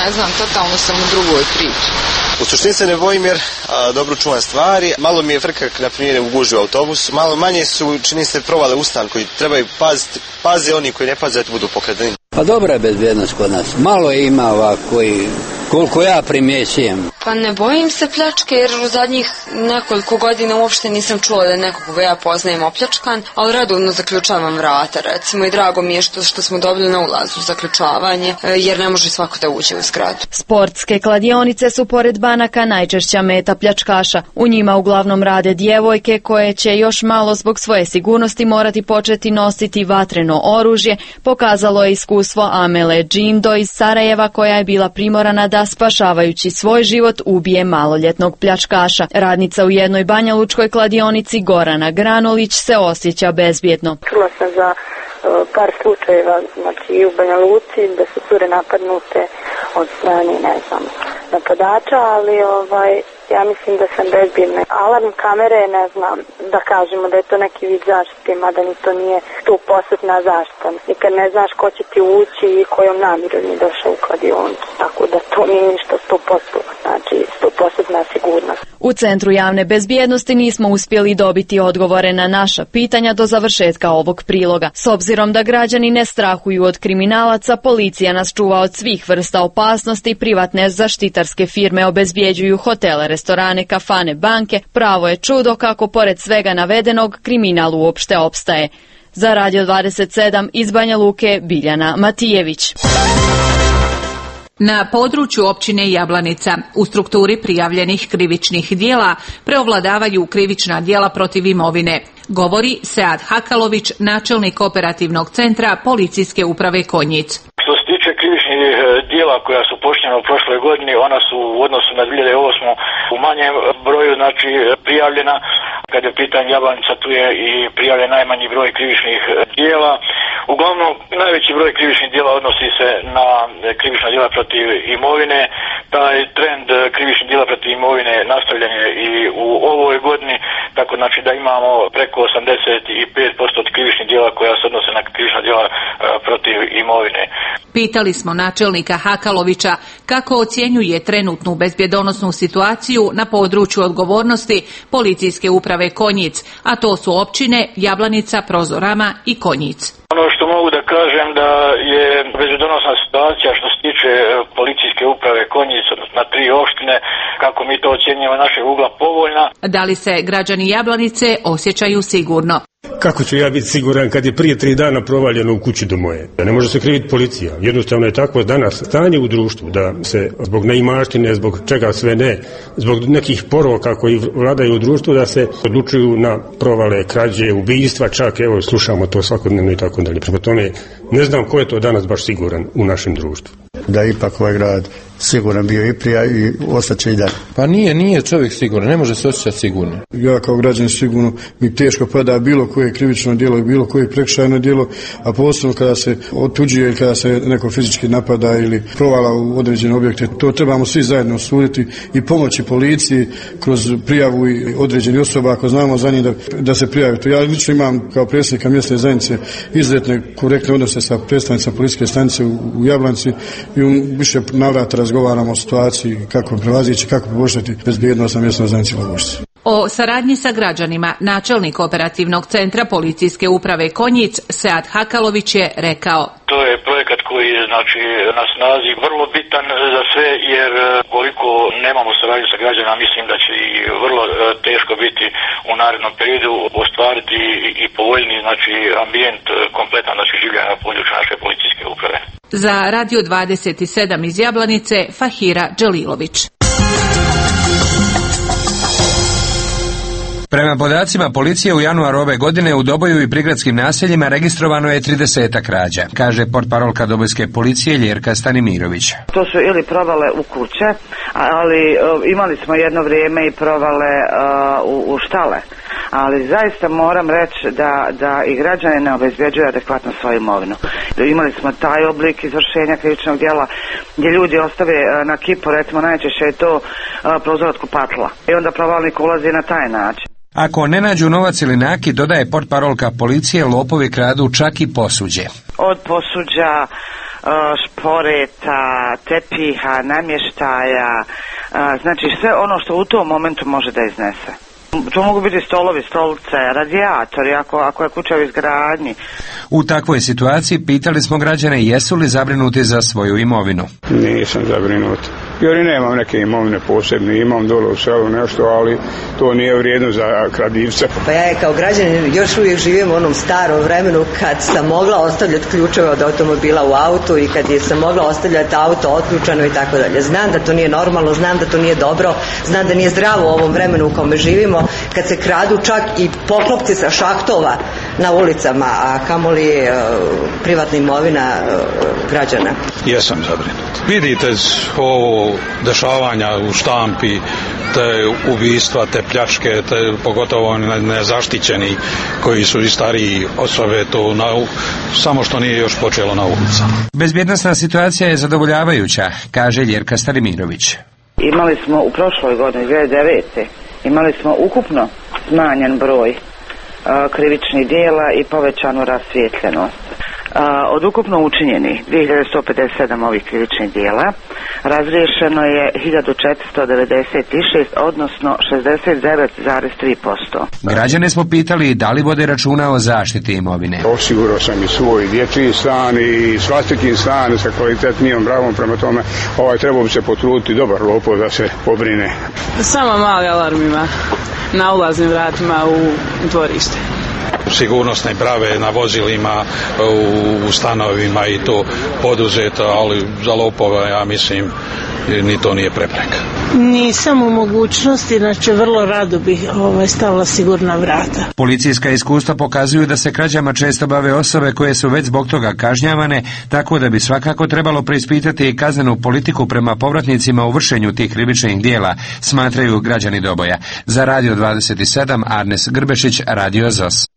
S8: ne znam, totalno sam u drugoj priči.
S9: U suštini se ne bojim jer a, dobro čuvam stvari, malo mi je frkak, na primjer, u gužvi u autobusu, malo manje su, čini se, provale u stan koji trebaju paziti, paze oni koji ne paze, da budu pokreteni.
S23: Pa dobra je bezbjednost kod nas, malo ima ovako koji, koliko ja primjećujem.
S8: Pa ne bojim se pljačke jer u zadnjih nekoliko godina uopšte nisam čula da nekog koga ja poznajem opljačkan, ali redovno zaključavam vrata, recimo, i drago mi je što, što smo dobili na ulazu zaključavanje, jer ne može svako da uđe u zgradu.
S7: Sportske kladionice su pored banaka najčešća meta pljačkaša. U njima uglavnom rade djevojke koje će još malo zbog svoje sigurnosti morati početi nositi vatreno oružje, pokazalo je iskustvo Amele Džindo iz Sarajeva koja je bila primorana da spašavajući svoj život ubije maloljetnog pljačkaša. Radnica u jednoj banjalučkoj kladionici Gorana Granulić se osjeća bezbjedno.
S24: Čula sam za uh, par slučajeva, znači u Banja Luci, da su cure napadnute od strane, ne znam, napadača, ali ovaj, ja mislim da sam bezbjedna. Alarm kamere, ne znam, da kažemo da je to neki vid zaštite, mada ni to nije sto posto zaštita. Nikad ne znaš ko će ti ući i kojom namjerom je došao u kladionicu, tako da to nije ništa sto posto, znači sto posto sigurnost.
S7: U Centru javne bezbjednosti nismo uspjeli dobiti odgovore na naša pitanja do završetka ovog priloga. S obzirom da građani ne strahuju od kriminalaca, policija nas čuva od svih vrsta opasnosti, privatne zaštitarske firme obezbjeđuju hotele, restorane, kafane, banke. Pravo je čudo kako pored svega navedenog kriminal uopšte opstaje. Za Radio dvadeset sedam iz Banja Luke, Biljana Matijević.
S25: Na području općine Jablanica u strukturi prijavljenih krivičnih djela preovladavaju krivična djela protiv imovine, govori Sead Hakalović, načelnik operativnog centra Policijske uprave Konjic.
S26: Što se tiče krivičnih djela koja su počinjena u prošloj godini, ona su u odnosu na dvije hiljade osmu u manjem broju, znači, prijavljena. Kad je pitanje Jablanica, tu je i prijavljen najmanji broj krivičnih djela. Uglavnom, najveći broj krivičnih djela odnosi se na krivična djela protiv imovine. Taj trend krivičnih djela protiv imovine nastavljen je i u ovoj godini, tako znači da imamo preko osamdeset pet posto od krivičnih djela koja se odnose na krivična djela protiv imovine.
S25: Pitali smo načelnika Hakalovića kako ocjenjuje trenutnu bezbjedonosnu situaciju na području odgovornosti Policijske uprave Konjic, a to su općine Jablanica, Prozorama i Konjic.
S26: Ono što mogu da kažem da je bezbjedonosna situacija što se tiče Policijske uprave Konjic na tri opštine, kako mi to ocjenjujemo našeg ugla, povoljna.
S25: Da li se građani Jablanice osjećaju sigurno?
S27: Kako ću ja biti siguran kad je prije tri dana provaljeno u kući do moje? Ne može se kriviti policija. Jednostavno je takvo danas stanje u društvu da se zbog neimaštine, zbog čega sve ne, zbog nekih poroka koji vladaju u društvu da se odlučuju na provale, krađe, ubijstva, čak evo slušamo to svakodnevno i tako dalje. Prema tome ne znam ko je to danas baš siguran u našem društvu.
S28: Da ipak ovaj grad siguran bio i prije i ostaće i dalje.
S29: Pa nije, nije čovjek siguran, ne može se osjećati sigurno.
S12: Ja kao građan sigurno mi teško pada bilo koje krivično djelo i bilo koje prekršajno djelo, a posebno kada se otuđuje, kada se neko fizički napada ili provala u određene objekte. To trebamo svi zajedno osuditi i pomoći policiji kroz prijavu i određenih osoba ako znamo za njih da, da se prijavi. To ja lično imam kao predsjednika mjesne zajednice izuzetne korektne odnose sa predstavnicima policijske stanice u, u Jablanci i u više navrata razgovaramo o situaciji kako prevazići, kako poboljšati bezbjednost na mjesnoj zajednici Logošci.
S25: O saradnji sa građanima načelnik operativnog centra Policijske uprave Konjic Sead Hakalović je rekao:
S26: To je projekat koji je, znači, na snazi vrlo bitan za sve, jer koliko nemamo saradnju sa građanima, mislim da će i vrlo teško biti u narednom periodu ostvariti i povoljni, znači, ambijent kompletan, znači, življenja na području naše policijske uprave.
S25: Za Radio dvadeset sedam iz Jablanice, Fahira Đalilović.
S30: Prema podacima policije u januaru ove godine u Doboju i prigradskim naseljima registrovano je tridesetak krađa, kaže portparolka Dobojske policije Ljerka Stanimirović.
S31: To su ili provale u kuće, ali imali smo jedno vrijeme i provale uh, u, u štale. Ali zaista moram reći da, da i građani ne obezbjeđuju adekvatno svoju imovinu. Imali smo taj oblik izvršenja krivičnog djela gdje ljudi ostave na kipu, recimo najčešće je to uh, prozor od kupatla. I onda provalnik ulazi na taj način.
S30: Ako ne nađu novac ili nakit, dodaje portparolka policije, lopovi kradu čak i posuđe.
S31: Od posuđa, šporeta, tepiha, namještaja, znači sve ono što u tom momentu može da iznese. To mogu biti stolovi, stolice, radijatori, ako, ako je kuća u izgradnji.
S30: U takvoj situaciji pitali smo građane jesu li zabrinuti za svoju imovinu.
S3: Nisam zabrinut, jer i nemam neke imovine posebne, imam dole u selu nešto, ali to nije vrijedno za kradivce.
S5: Pa ja je kao građanin još uvijek živim u onom starom vremenu kad sam mogla ostavljati ključeve od automobila u autu i kad je sam mogla ostavljati auto otključano i tako dalje. Znam da to nije normalno, znam da to nije dobro, znam da nije zdravo u ovom vremenu u kome živimo, kad se kradu čak i poklopci sa šahtova na ulicama, a kamoli e, privatna imovina e, građana.
S10: Jesam zabrinut. Vidite ovo dešavanja u štampi, te ubistva, te pljačke, te pogotovo nezaštićeni koji su i stariji osobe, to na, samo što nije još počelo na ulicama.
S30: Bezbjednosna situacija je zadovoljavajuća, kaže Ljerka Starimirović.
S31: Imali smo u prošloj godini, dvije hiljade devete. Imali smo ukupno smanjen broj a, krivičnih dijela i povećanu rasvijetljenost. A, od ukupno učinjenih dvije hiljade sto pedeset sedam ovih krivičnih dijela razriješeno je hiljadu četiristo devedeset šest, odnosno šezdeset devet zarez tri posto.
S30: Građane smo pitali da li vode računa o zaštiti imovine.
S3: Osigurao sam i svoj dječji stan i svastikin stan sa kvalitetnijom bravom, prema tome ovaj trebao bi se potruditi dobar lopov da se pobrine.
S11: Samo mali alarm ima na ulaznim vratima u dvorište.
S10: Sigurnosne brave na vozilima, u stanovima i to poduzeto, ali za lopova ja mislim ni to nije prepreka.
S11: Nisam u mogućnosti, znači vrlo rado bih ovaj, stavila sigurna vrata.
S30: Policijska iskustva pokazuju da se krađama često bave osobe koje su već zbog toga kažnjavane, tako da bi svakako trebalo preispitati i kaznenu politiku prema povratnicima u vršenju tih krivičnih dijela, smatraju građani Doboja. Za Radio dvadeset sedam Arnes Grbešić, Radio Z O S.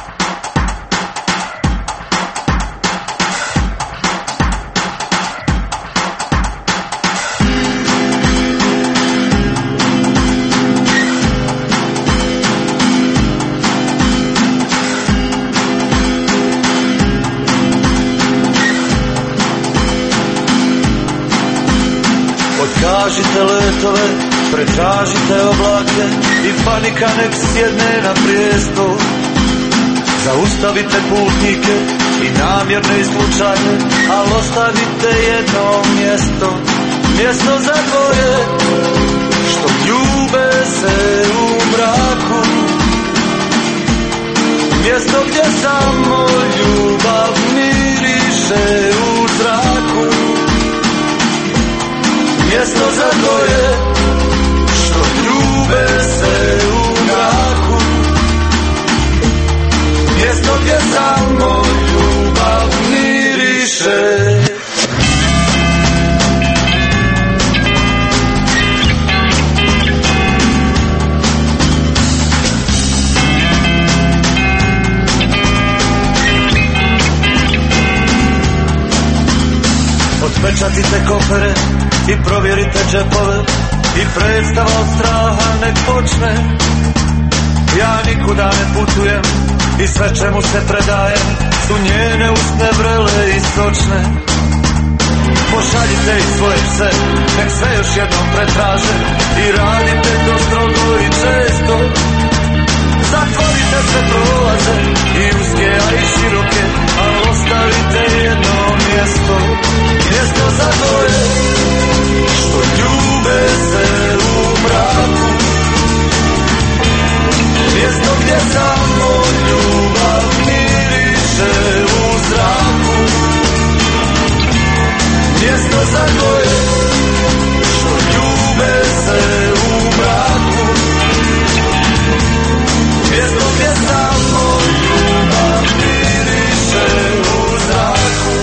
S22: Tražite letove, pretražite oblake i panika nek sjedne na prijestol. Zaustavite putnike i namjerne i slučajne, ali ostavite jedno mjesto, mjesto za dvoje što ljube se u mraku, mjesto gdje samo ljubav miriše u zraku. Mjesto za dvoje što ljube se u mraku, mjesto gdje samo ljubav miriše. Otpečatite kofere i provjerite džepove i predstava od straha nek počne. Ja nikuda ne putujem i sve čemu se predajem su njene usne vrele i sočne. Pošaljite i svoje pse, nek sve još jednom pretraže i radite to strogo i često. Zatvorite sve prolaze i uske, a i široke, ali ostavite jedno mjesto, mjesto za dvoje što ljube se u mraku, mjesto gdje samo ljubav miriše u zraku, mjesto za dvoje što ljube se u mraku, mjesto gdje samo ljubav miriše u zraku.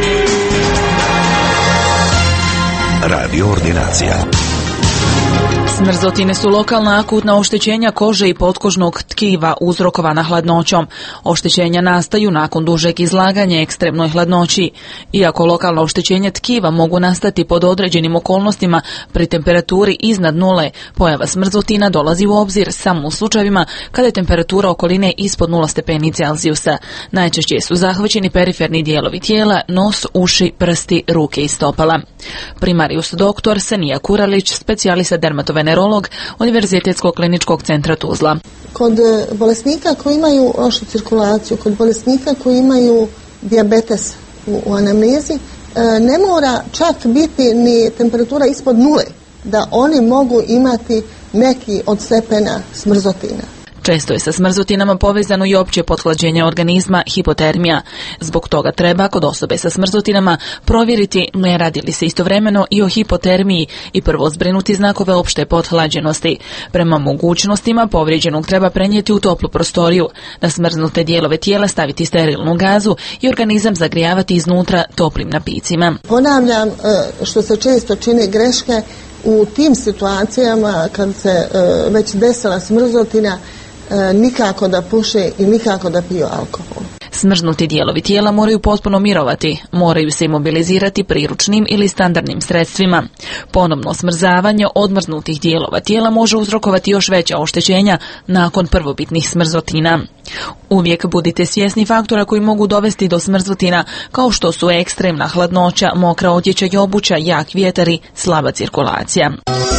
S22: Radio Ordinacija.
S2: Smrzotine su lokalna akutna oštećenja kože i potkožnog tkiva uzrokovana hladnoćom. Oštećenja nastaju nakon dužeg izlaganja ekstremnoj hladnoći. Iako lokalna oštećenja tkiva mogu nastati pod određenim okolnostima pri temperaturi iznad nule, pojava smrzotina dolazi u obzir samo u slučajevima kada je temperatura okoline ispod nula stepeni Celzijusa. Najčešće su zahvaćeni periferni dijelovi tijela, nos, uši, prsti, ruke i stopala. Primarius doktor Senija Kuralić, specijalista dermatovenerolog Univerzitetskog kliničkog centra Tuzla.
S4: Kod bolesnika koji imaju lošu cirkulaciju, kod bolesnika koji imaju dijabetes u, u anamnezi, ne mora čak biti ni temperatura ispod nule, da oni mogu imati neki od stepena smrzotina.
S2: Često je sa smrzotinama povezano i opće pothlađenje organizma, hipotermija. Zbog toga treba kod osobe sa smrzotinama provjeriti ne radi li se istovremeno i o hipotermiji i prvo zbrinuti znakove opšte pothlađenosti. Prema mogućnostima povrijeđenog treba prenijeti u toplu prostoriju, na smrznute dijelove tijela staviti sterilnu gazu i organizam zagrijavati iznutra toplim napicima.
S4: Ponavljam, što se često čini greške u tim situacijama kad se već desila smrzotina, nikako da puše i nikako da piju alkohol.
S2: Smrznuti dijelovi tijela moraju potpuno mirovati, moraju se imobilizirati priručnim ili standardnim sredstvima. Ponovno smrzavanje odmrznutih dijelova tijela može uzrokovati još veća oštećenja nakon prvobitnih smrzotina. Uvijek budite svjesni faktora koji mogu dovesti do smrzotina, kao što su ekstremna hladnoća, mokra odjeća i obuća, jak vjetar i slaba cirkulacija.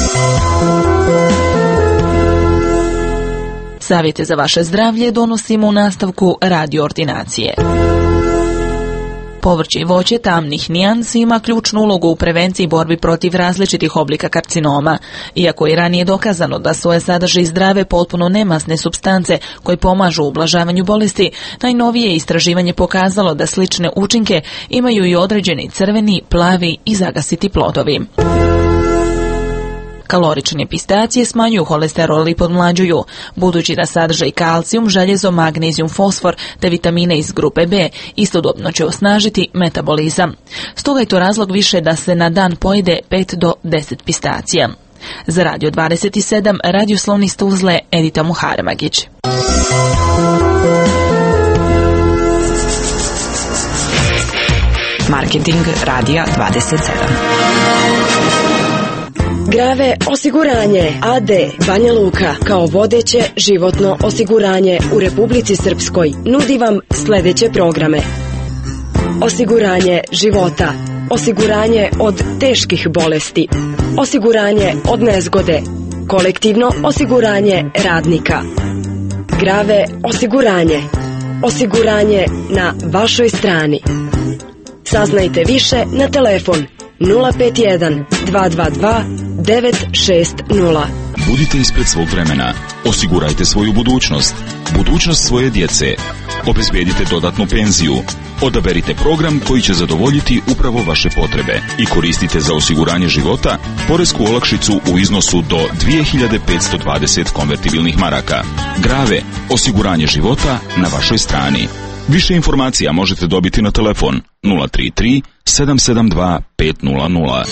S2: Savjete za vaše zdravlje donosimo u nastavku radio ordinacije. Povrće i voće tamnih nijansi ima ključnu ulogu u prevenciji i borbi protiv različitih oblika karcinoma. Iako je ranije dokazano da soja sadrži zdrave, potpuno nemasne supstance koje pomažu u ublažavanju bolesti, najnovije istraživanje pokazalo da slične učinke imaju i određeni crveni, plavi i zagasiti plodovi. Kalorične pistacije smanjuju holesterol i podmlađuju. Budući da sadrže i kalcijum, željezo, magnezijum, fosfor te vitamine iz grupe B, istodobno će osnažiti metabolizam. Stoga je to razlog više da se na dan pojede pet do deset pistacija. Za Radio dvadeset sedam, radioslovni iz Tuzle, Edita Muharemagić.
S6: Marketing Radija dvadeset sedam.
S13: Grave osiguranje A D Banja Luka kao vodeće životno osiguranje u Republici Srpskoj nudi vam sljedeće programe: osiguranje života, osiguranje od teških bolesti, osiguranje od nezgode, kolektivno osiguranje radnika. Grave osiguranje, osiguranje na vašoj strani. Saznajte više na telefon nula pet jedan dva dva dva devet šest nula.
S14: Budite ispred svog vremena. Osigurajte svoju budućnost. Budućnost svoje djece. Obezbedite dodatnu penziju. Odaberite program koji će zadovoljiti upravo vaše potrebe i koristite za osiguranje života poresku olakšicu u iznosu do dvije hiljade petsto dvadeset konvertibilnih maraka. Grave, osiguranje života na vašoj strani. Više informacija možete dobiti na telefon nula tri tri sedam sedam dva pet nula nula.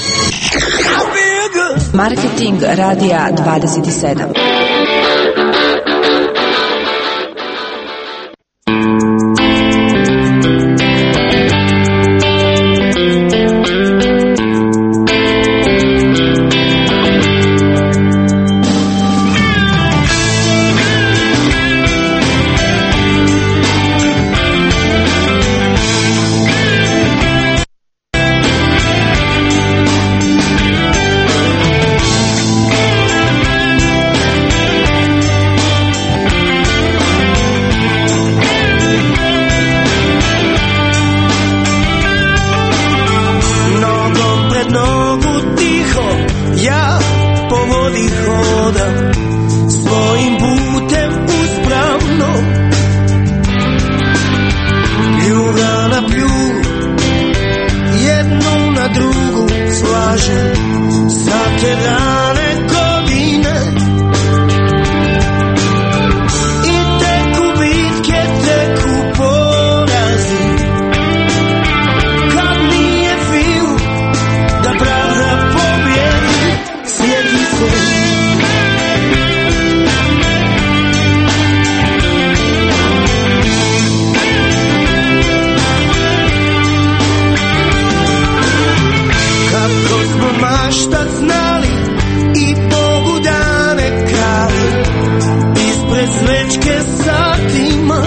S6: Marketing Radija dvadeset sedam.
S1: svašta znali i Bogu dane krali ispred svečke satima,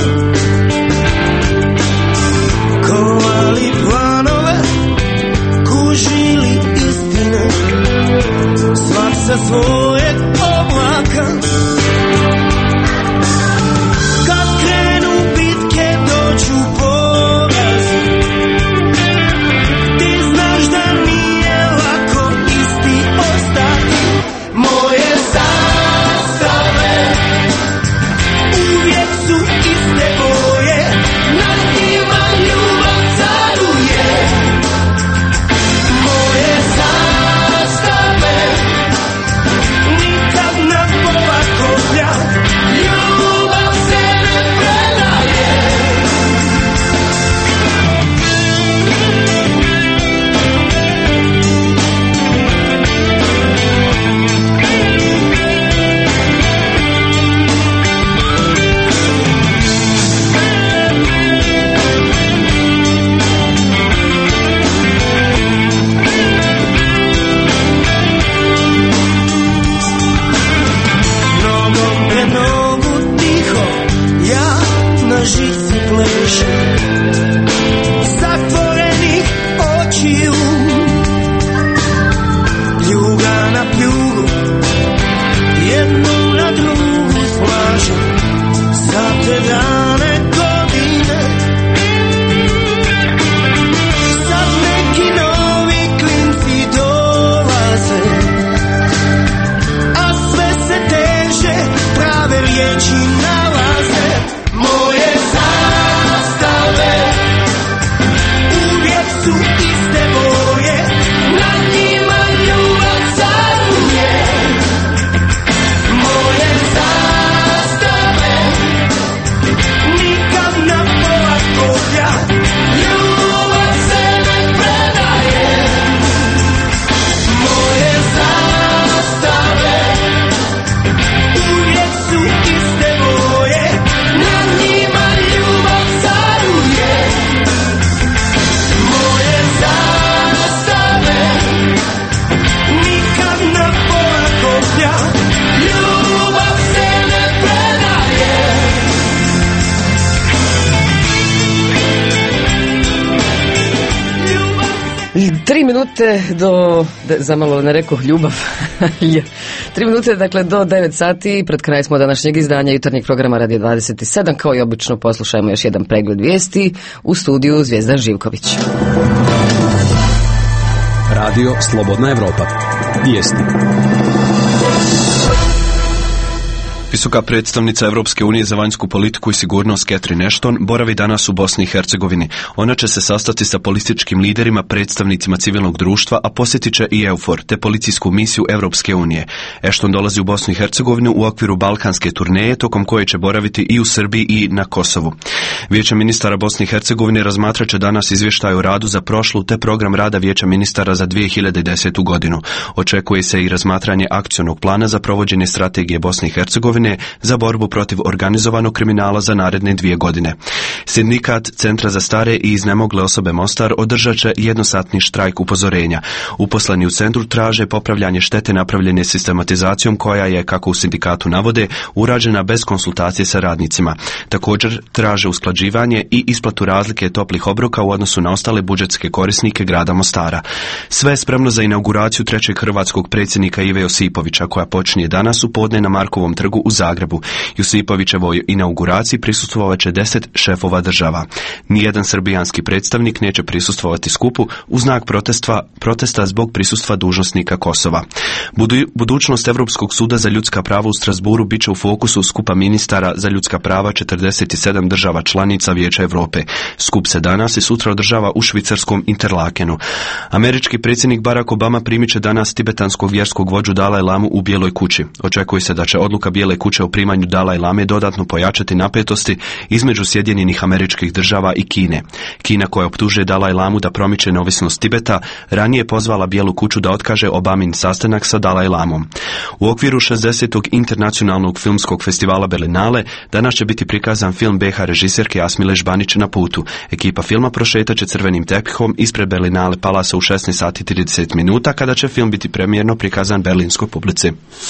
S1: kovali planove, kužili istine, svak sa svojeg oblaka. Kad krenu bitke dođu porazi, ti znaš da nije lako isti ostati. Moje zastave uvijek su iste boje, nad njima ljubav caruje. Moje zastave nikad na pola koplja, ljubav se ne predaje. Nogom pred nogu tiho, ja na žici plešem, zatvorenih očiju, pljuga na pljugu, jednu na drugu slažem, za te dane godine. Sad neki novi klinci dolaze, a sve se teže, prave riječi nalaze. Moje zastave uvijek su iste boje, nad njima ljubav caruje. Moje zastave nikad na pola koplja, ljubav se ne predaje. Moje zastave uvijek su iste boje, nad njima ljubav caruje. Moje zastave nikad na pola koplja, ljubav se ne predaje.
S8: Tri minute do, da, zamalo ne rekoh ljubav, tri minute dakle do devet sati, pred kraj smo današnjeg izdanja jutarnjeg programa Radio dvadeset sedam, kao i obično poslušajmo još jedan pregled vijesti u studiju Zvijezdan Živković.
S9: Radio Slobodna Evropa. Vijesti. Visoka predstavnica Europske unije za vanjsku politiku i sigurnost Catherine Ashton boravi danas u Bosni i Hercegovini. Ona će se sastati sa političkim liderima, predstavnicima civilnog društva, a posjetit će i EUFOR, te policijsku misiju Europske unije. Ashton dolazi u Bosnu i Hercegovinu u okviru balkanske turneje, tokom koje će boraviti i u Srbiji i na Kosovu. Vijeće ministara Bosne i Hercegovine razmatrat će danas izvještaj o radu za prošlu, te program rada Vijeća ministara za dvije hiljade desetu godinu. Očekuje se i razmatranje akcionog plana za provođenje strategije Bosne i Hercegovine za borbu protiv organizovanog kriminala za naredne dvije godine. Sindikat Centra za stare i iznemogle osobe Mostar održat će jednosatni štrajk upozorenja. Uposleni u centru traže popravljanje štete napravljene sistematizacijom koja je, kako u sindikatu navode, urađena bez konsultacije sa radnicima. Također traže usklađivanje i isplatu razlike toplih obroka u odnosu na ostale budžetske korisnike grada Mostara. Sve je spremno za inauguraciju trećeg hrvatskog predsjednika Ive Josipovića, koja počinje danas u podne na Markovom trgu u Zagrebu. Josipovićevoj inauguraciji prisustvovat će deset šefova država. Nijedan srbijanski predstavnik neće prisustvovati skupu u znak protesta, protesta zbog prisustva dužnosnika Kosova. Budu, budućnost Europskog suda za ljudska prava u Strasburu biće u fokusu skupa ministara za ljudska prava četrdeset sedam država članica Vijeća Europe. Skup se danas i sutra održava u švicarskom Interlakenu. Američki predsjednik Barack Obama primit će danas tibetanskog vjerskog vođu Dalaj Lamu u Bijeloj kući. Očekuje se da će odluka Bijele kuće o primanju Dalaj Lame dodatno pojačati napetosti između Sjedinjenih Američkih Država i Kine. Kina, koja optužuje Dalaj Lamu da promiče neovisnost Tibeta, ranije je pozvala Bijelu kuću da otkaže Obamin sastanak sa Dalaj Lamom. U okviru šezdesetog internacionalnog filmskog festivala Berlinale danas će biti prikazan film be ha režiserke Asmile Žbanić Na putu. Ekipa filma prošetaće crvenim tepihom ispred Berlinale Palasa u šesnaest sati i trideset minuta, kada će film biti premijerno prikazan berlinskoj publici.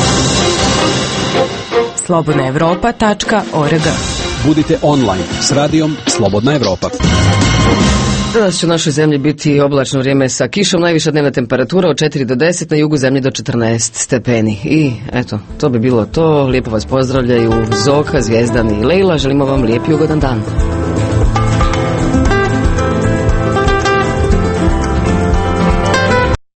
S6: slobodna evropa tačka org.
S7: Budite online s radijom Slobodna Evropa.
S8: Danas će u našoj zemlji biti oblačno vrijeme sa kišom, najviša dnevna temperatura od četiri do deset, na jugu zemlje do četrnaest stepeni. I eto, to bi bilo to. Lijepo vas pozdravljaju Zoka, Zvijezdan i Lejla. Želimo vam lijep i ugodan dan.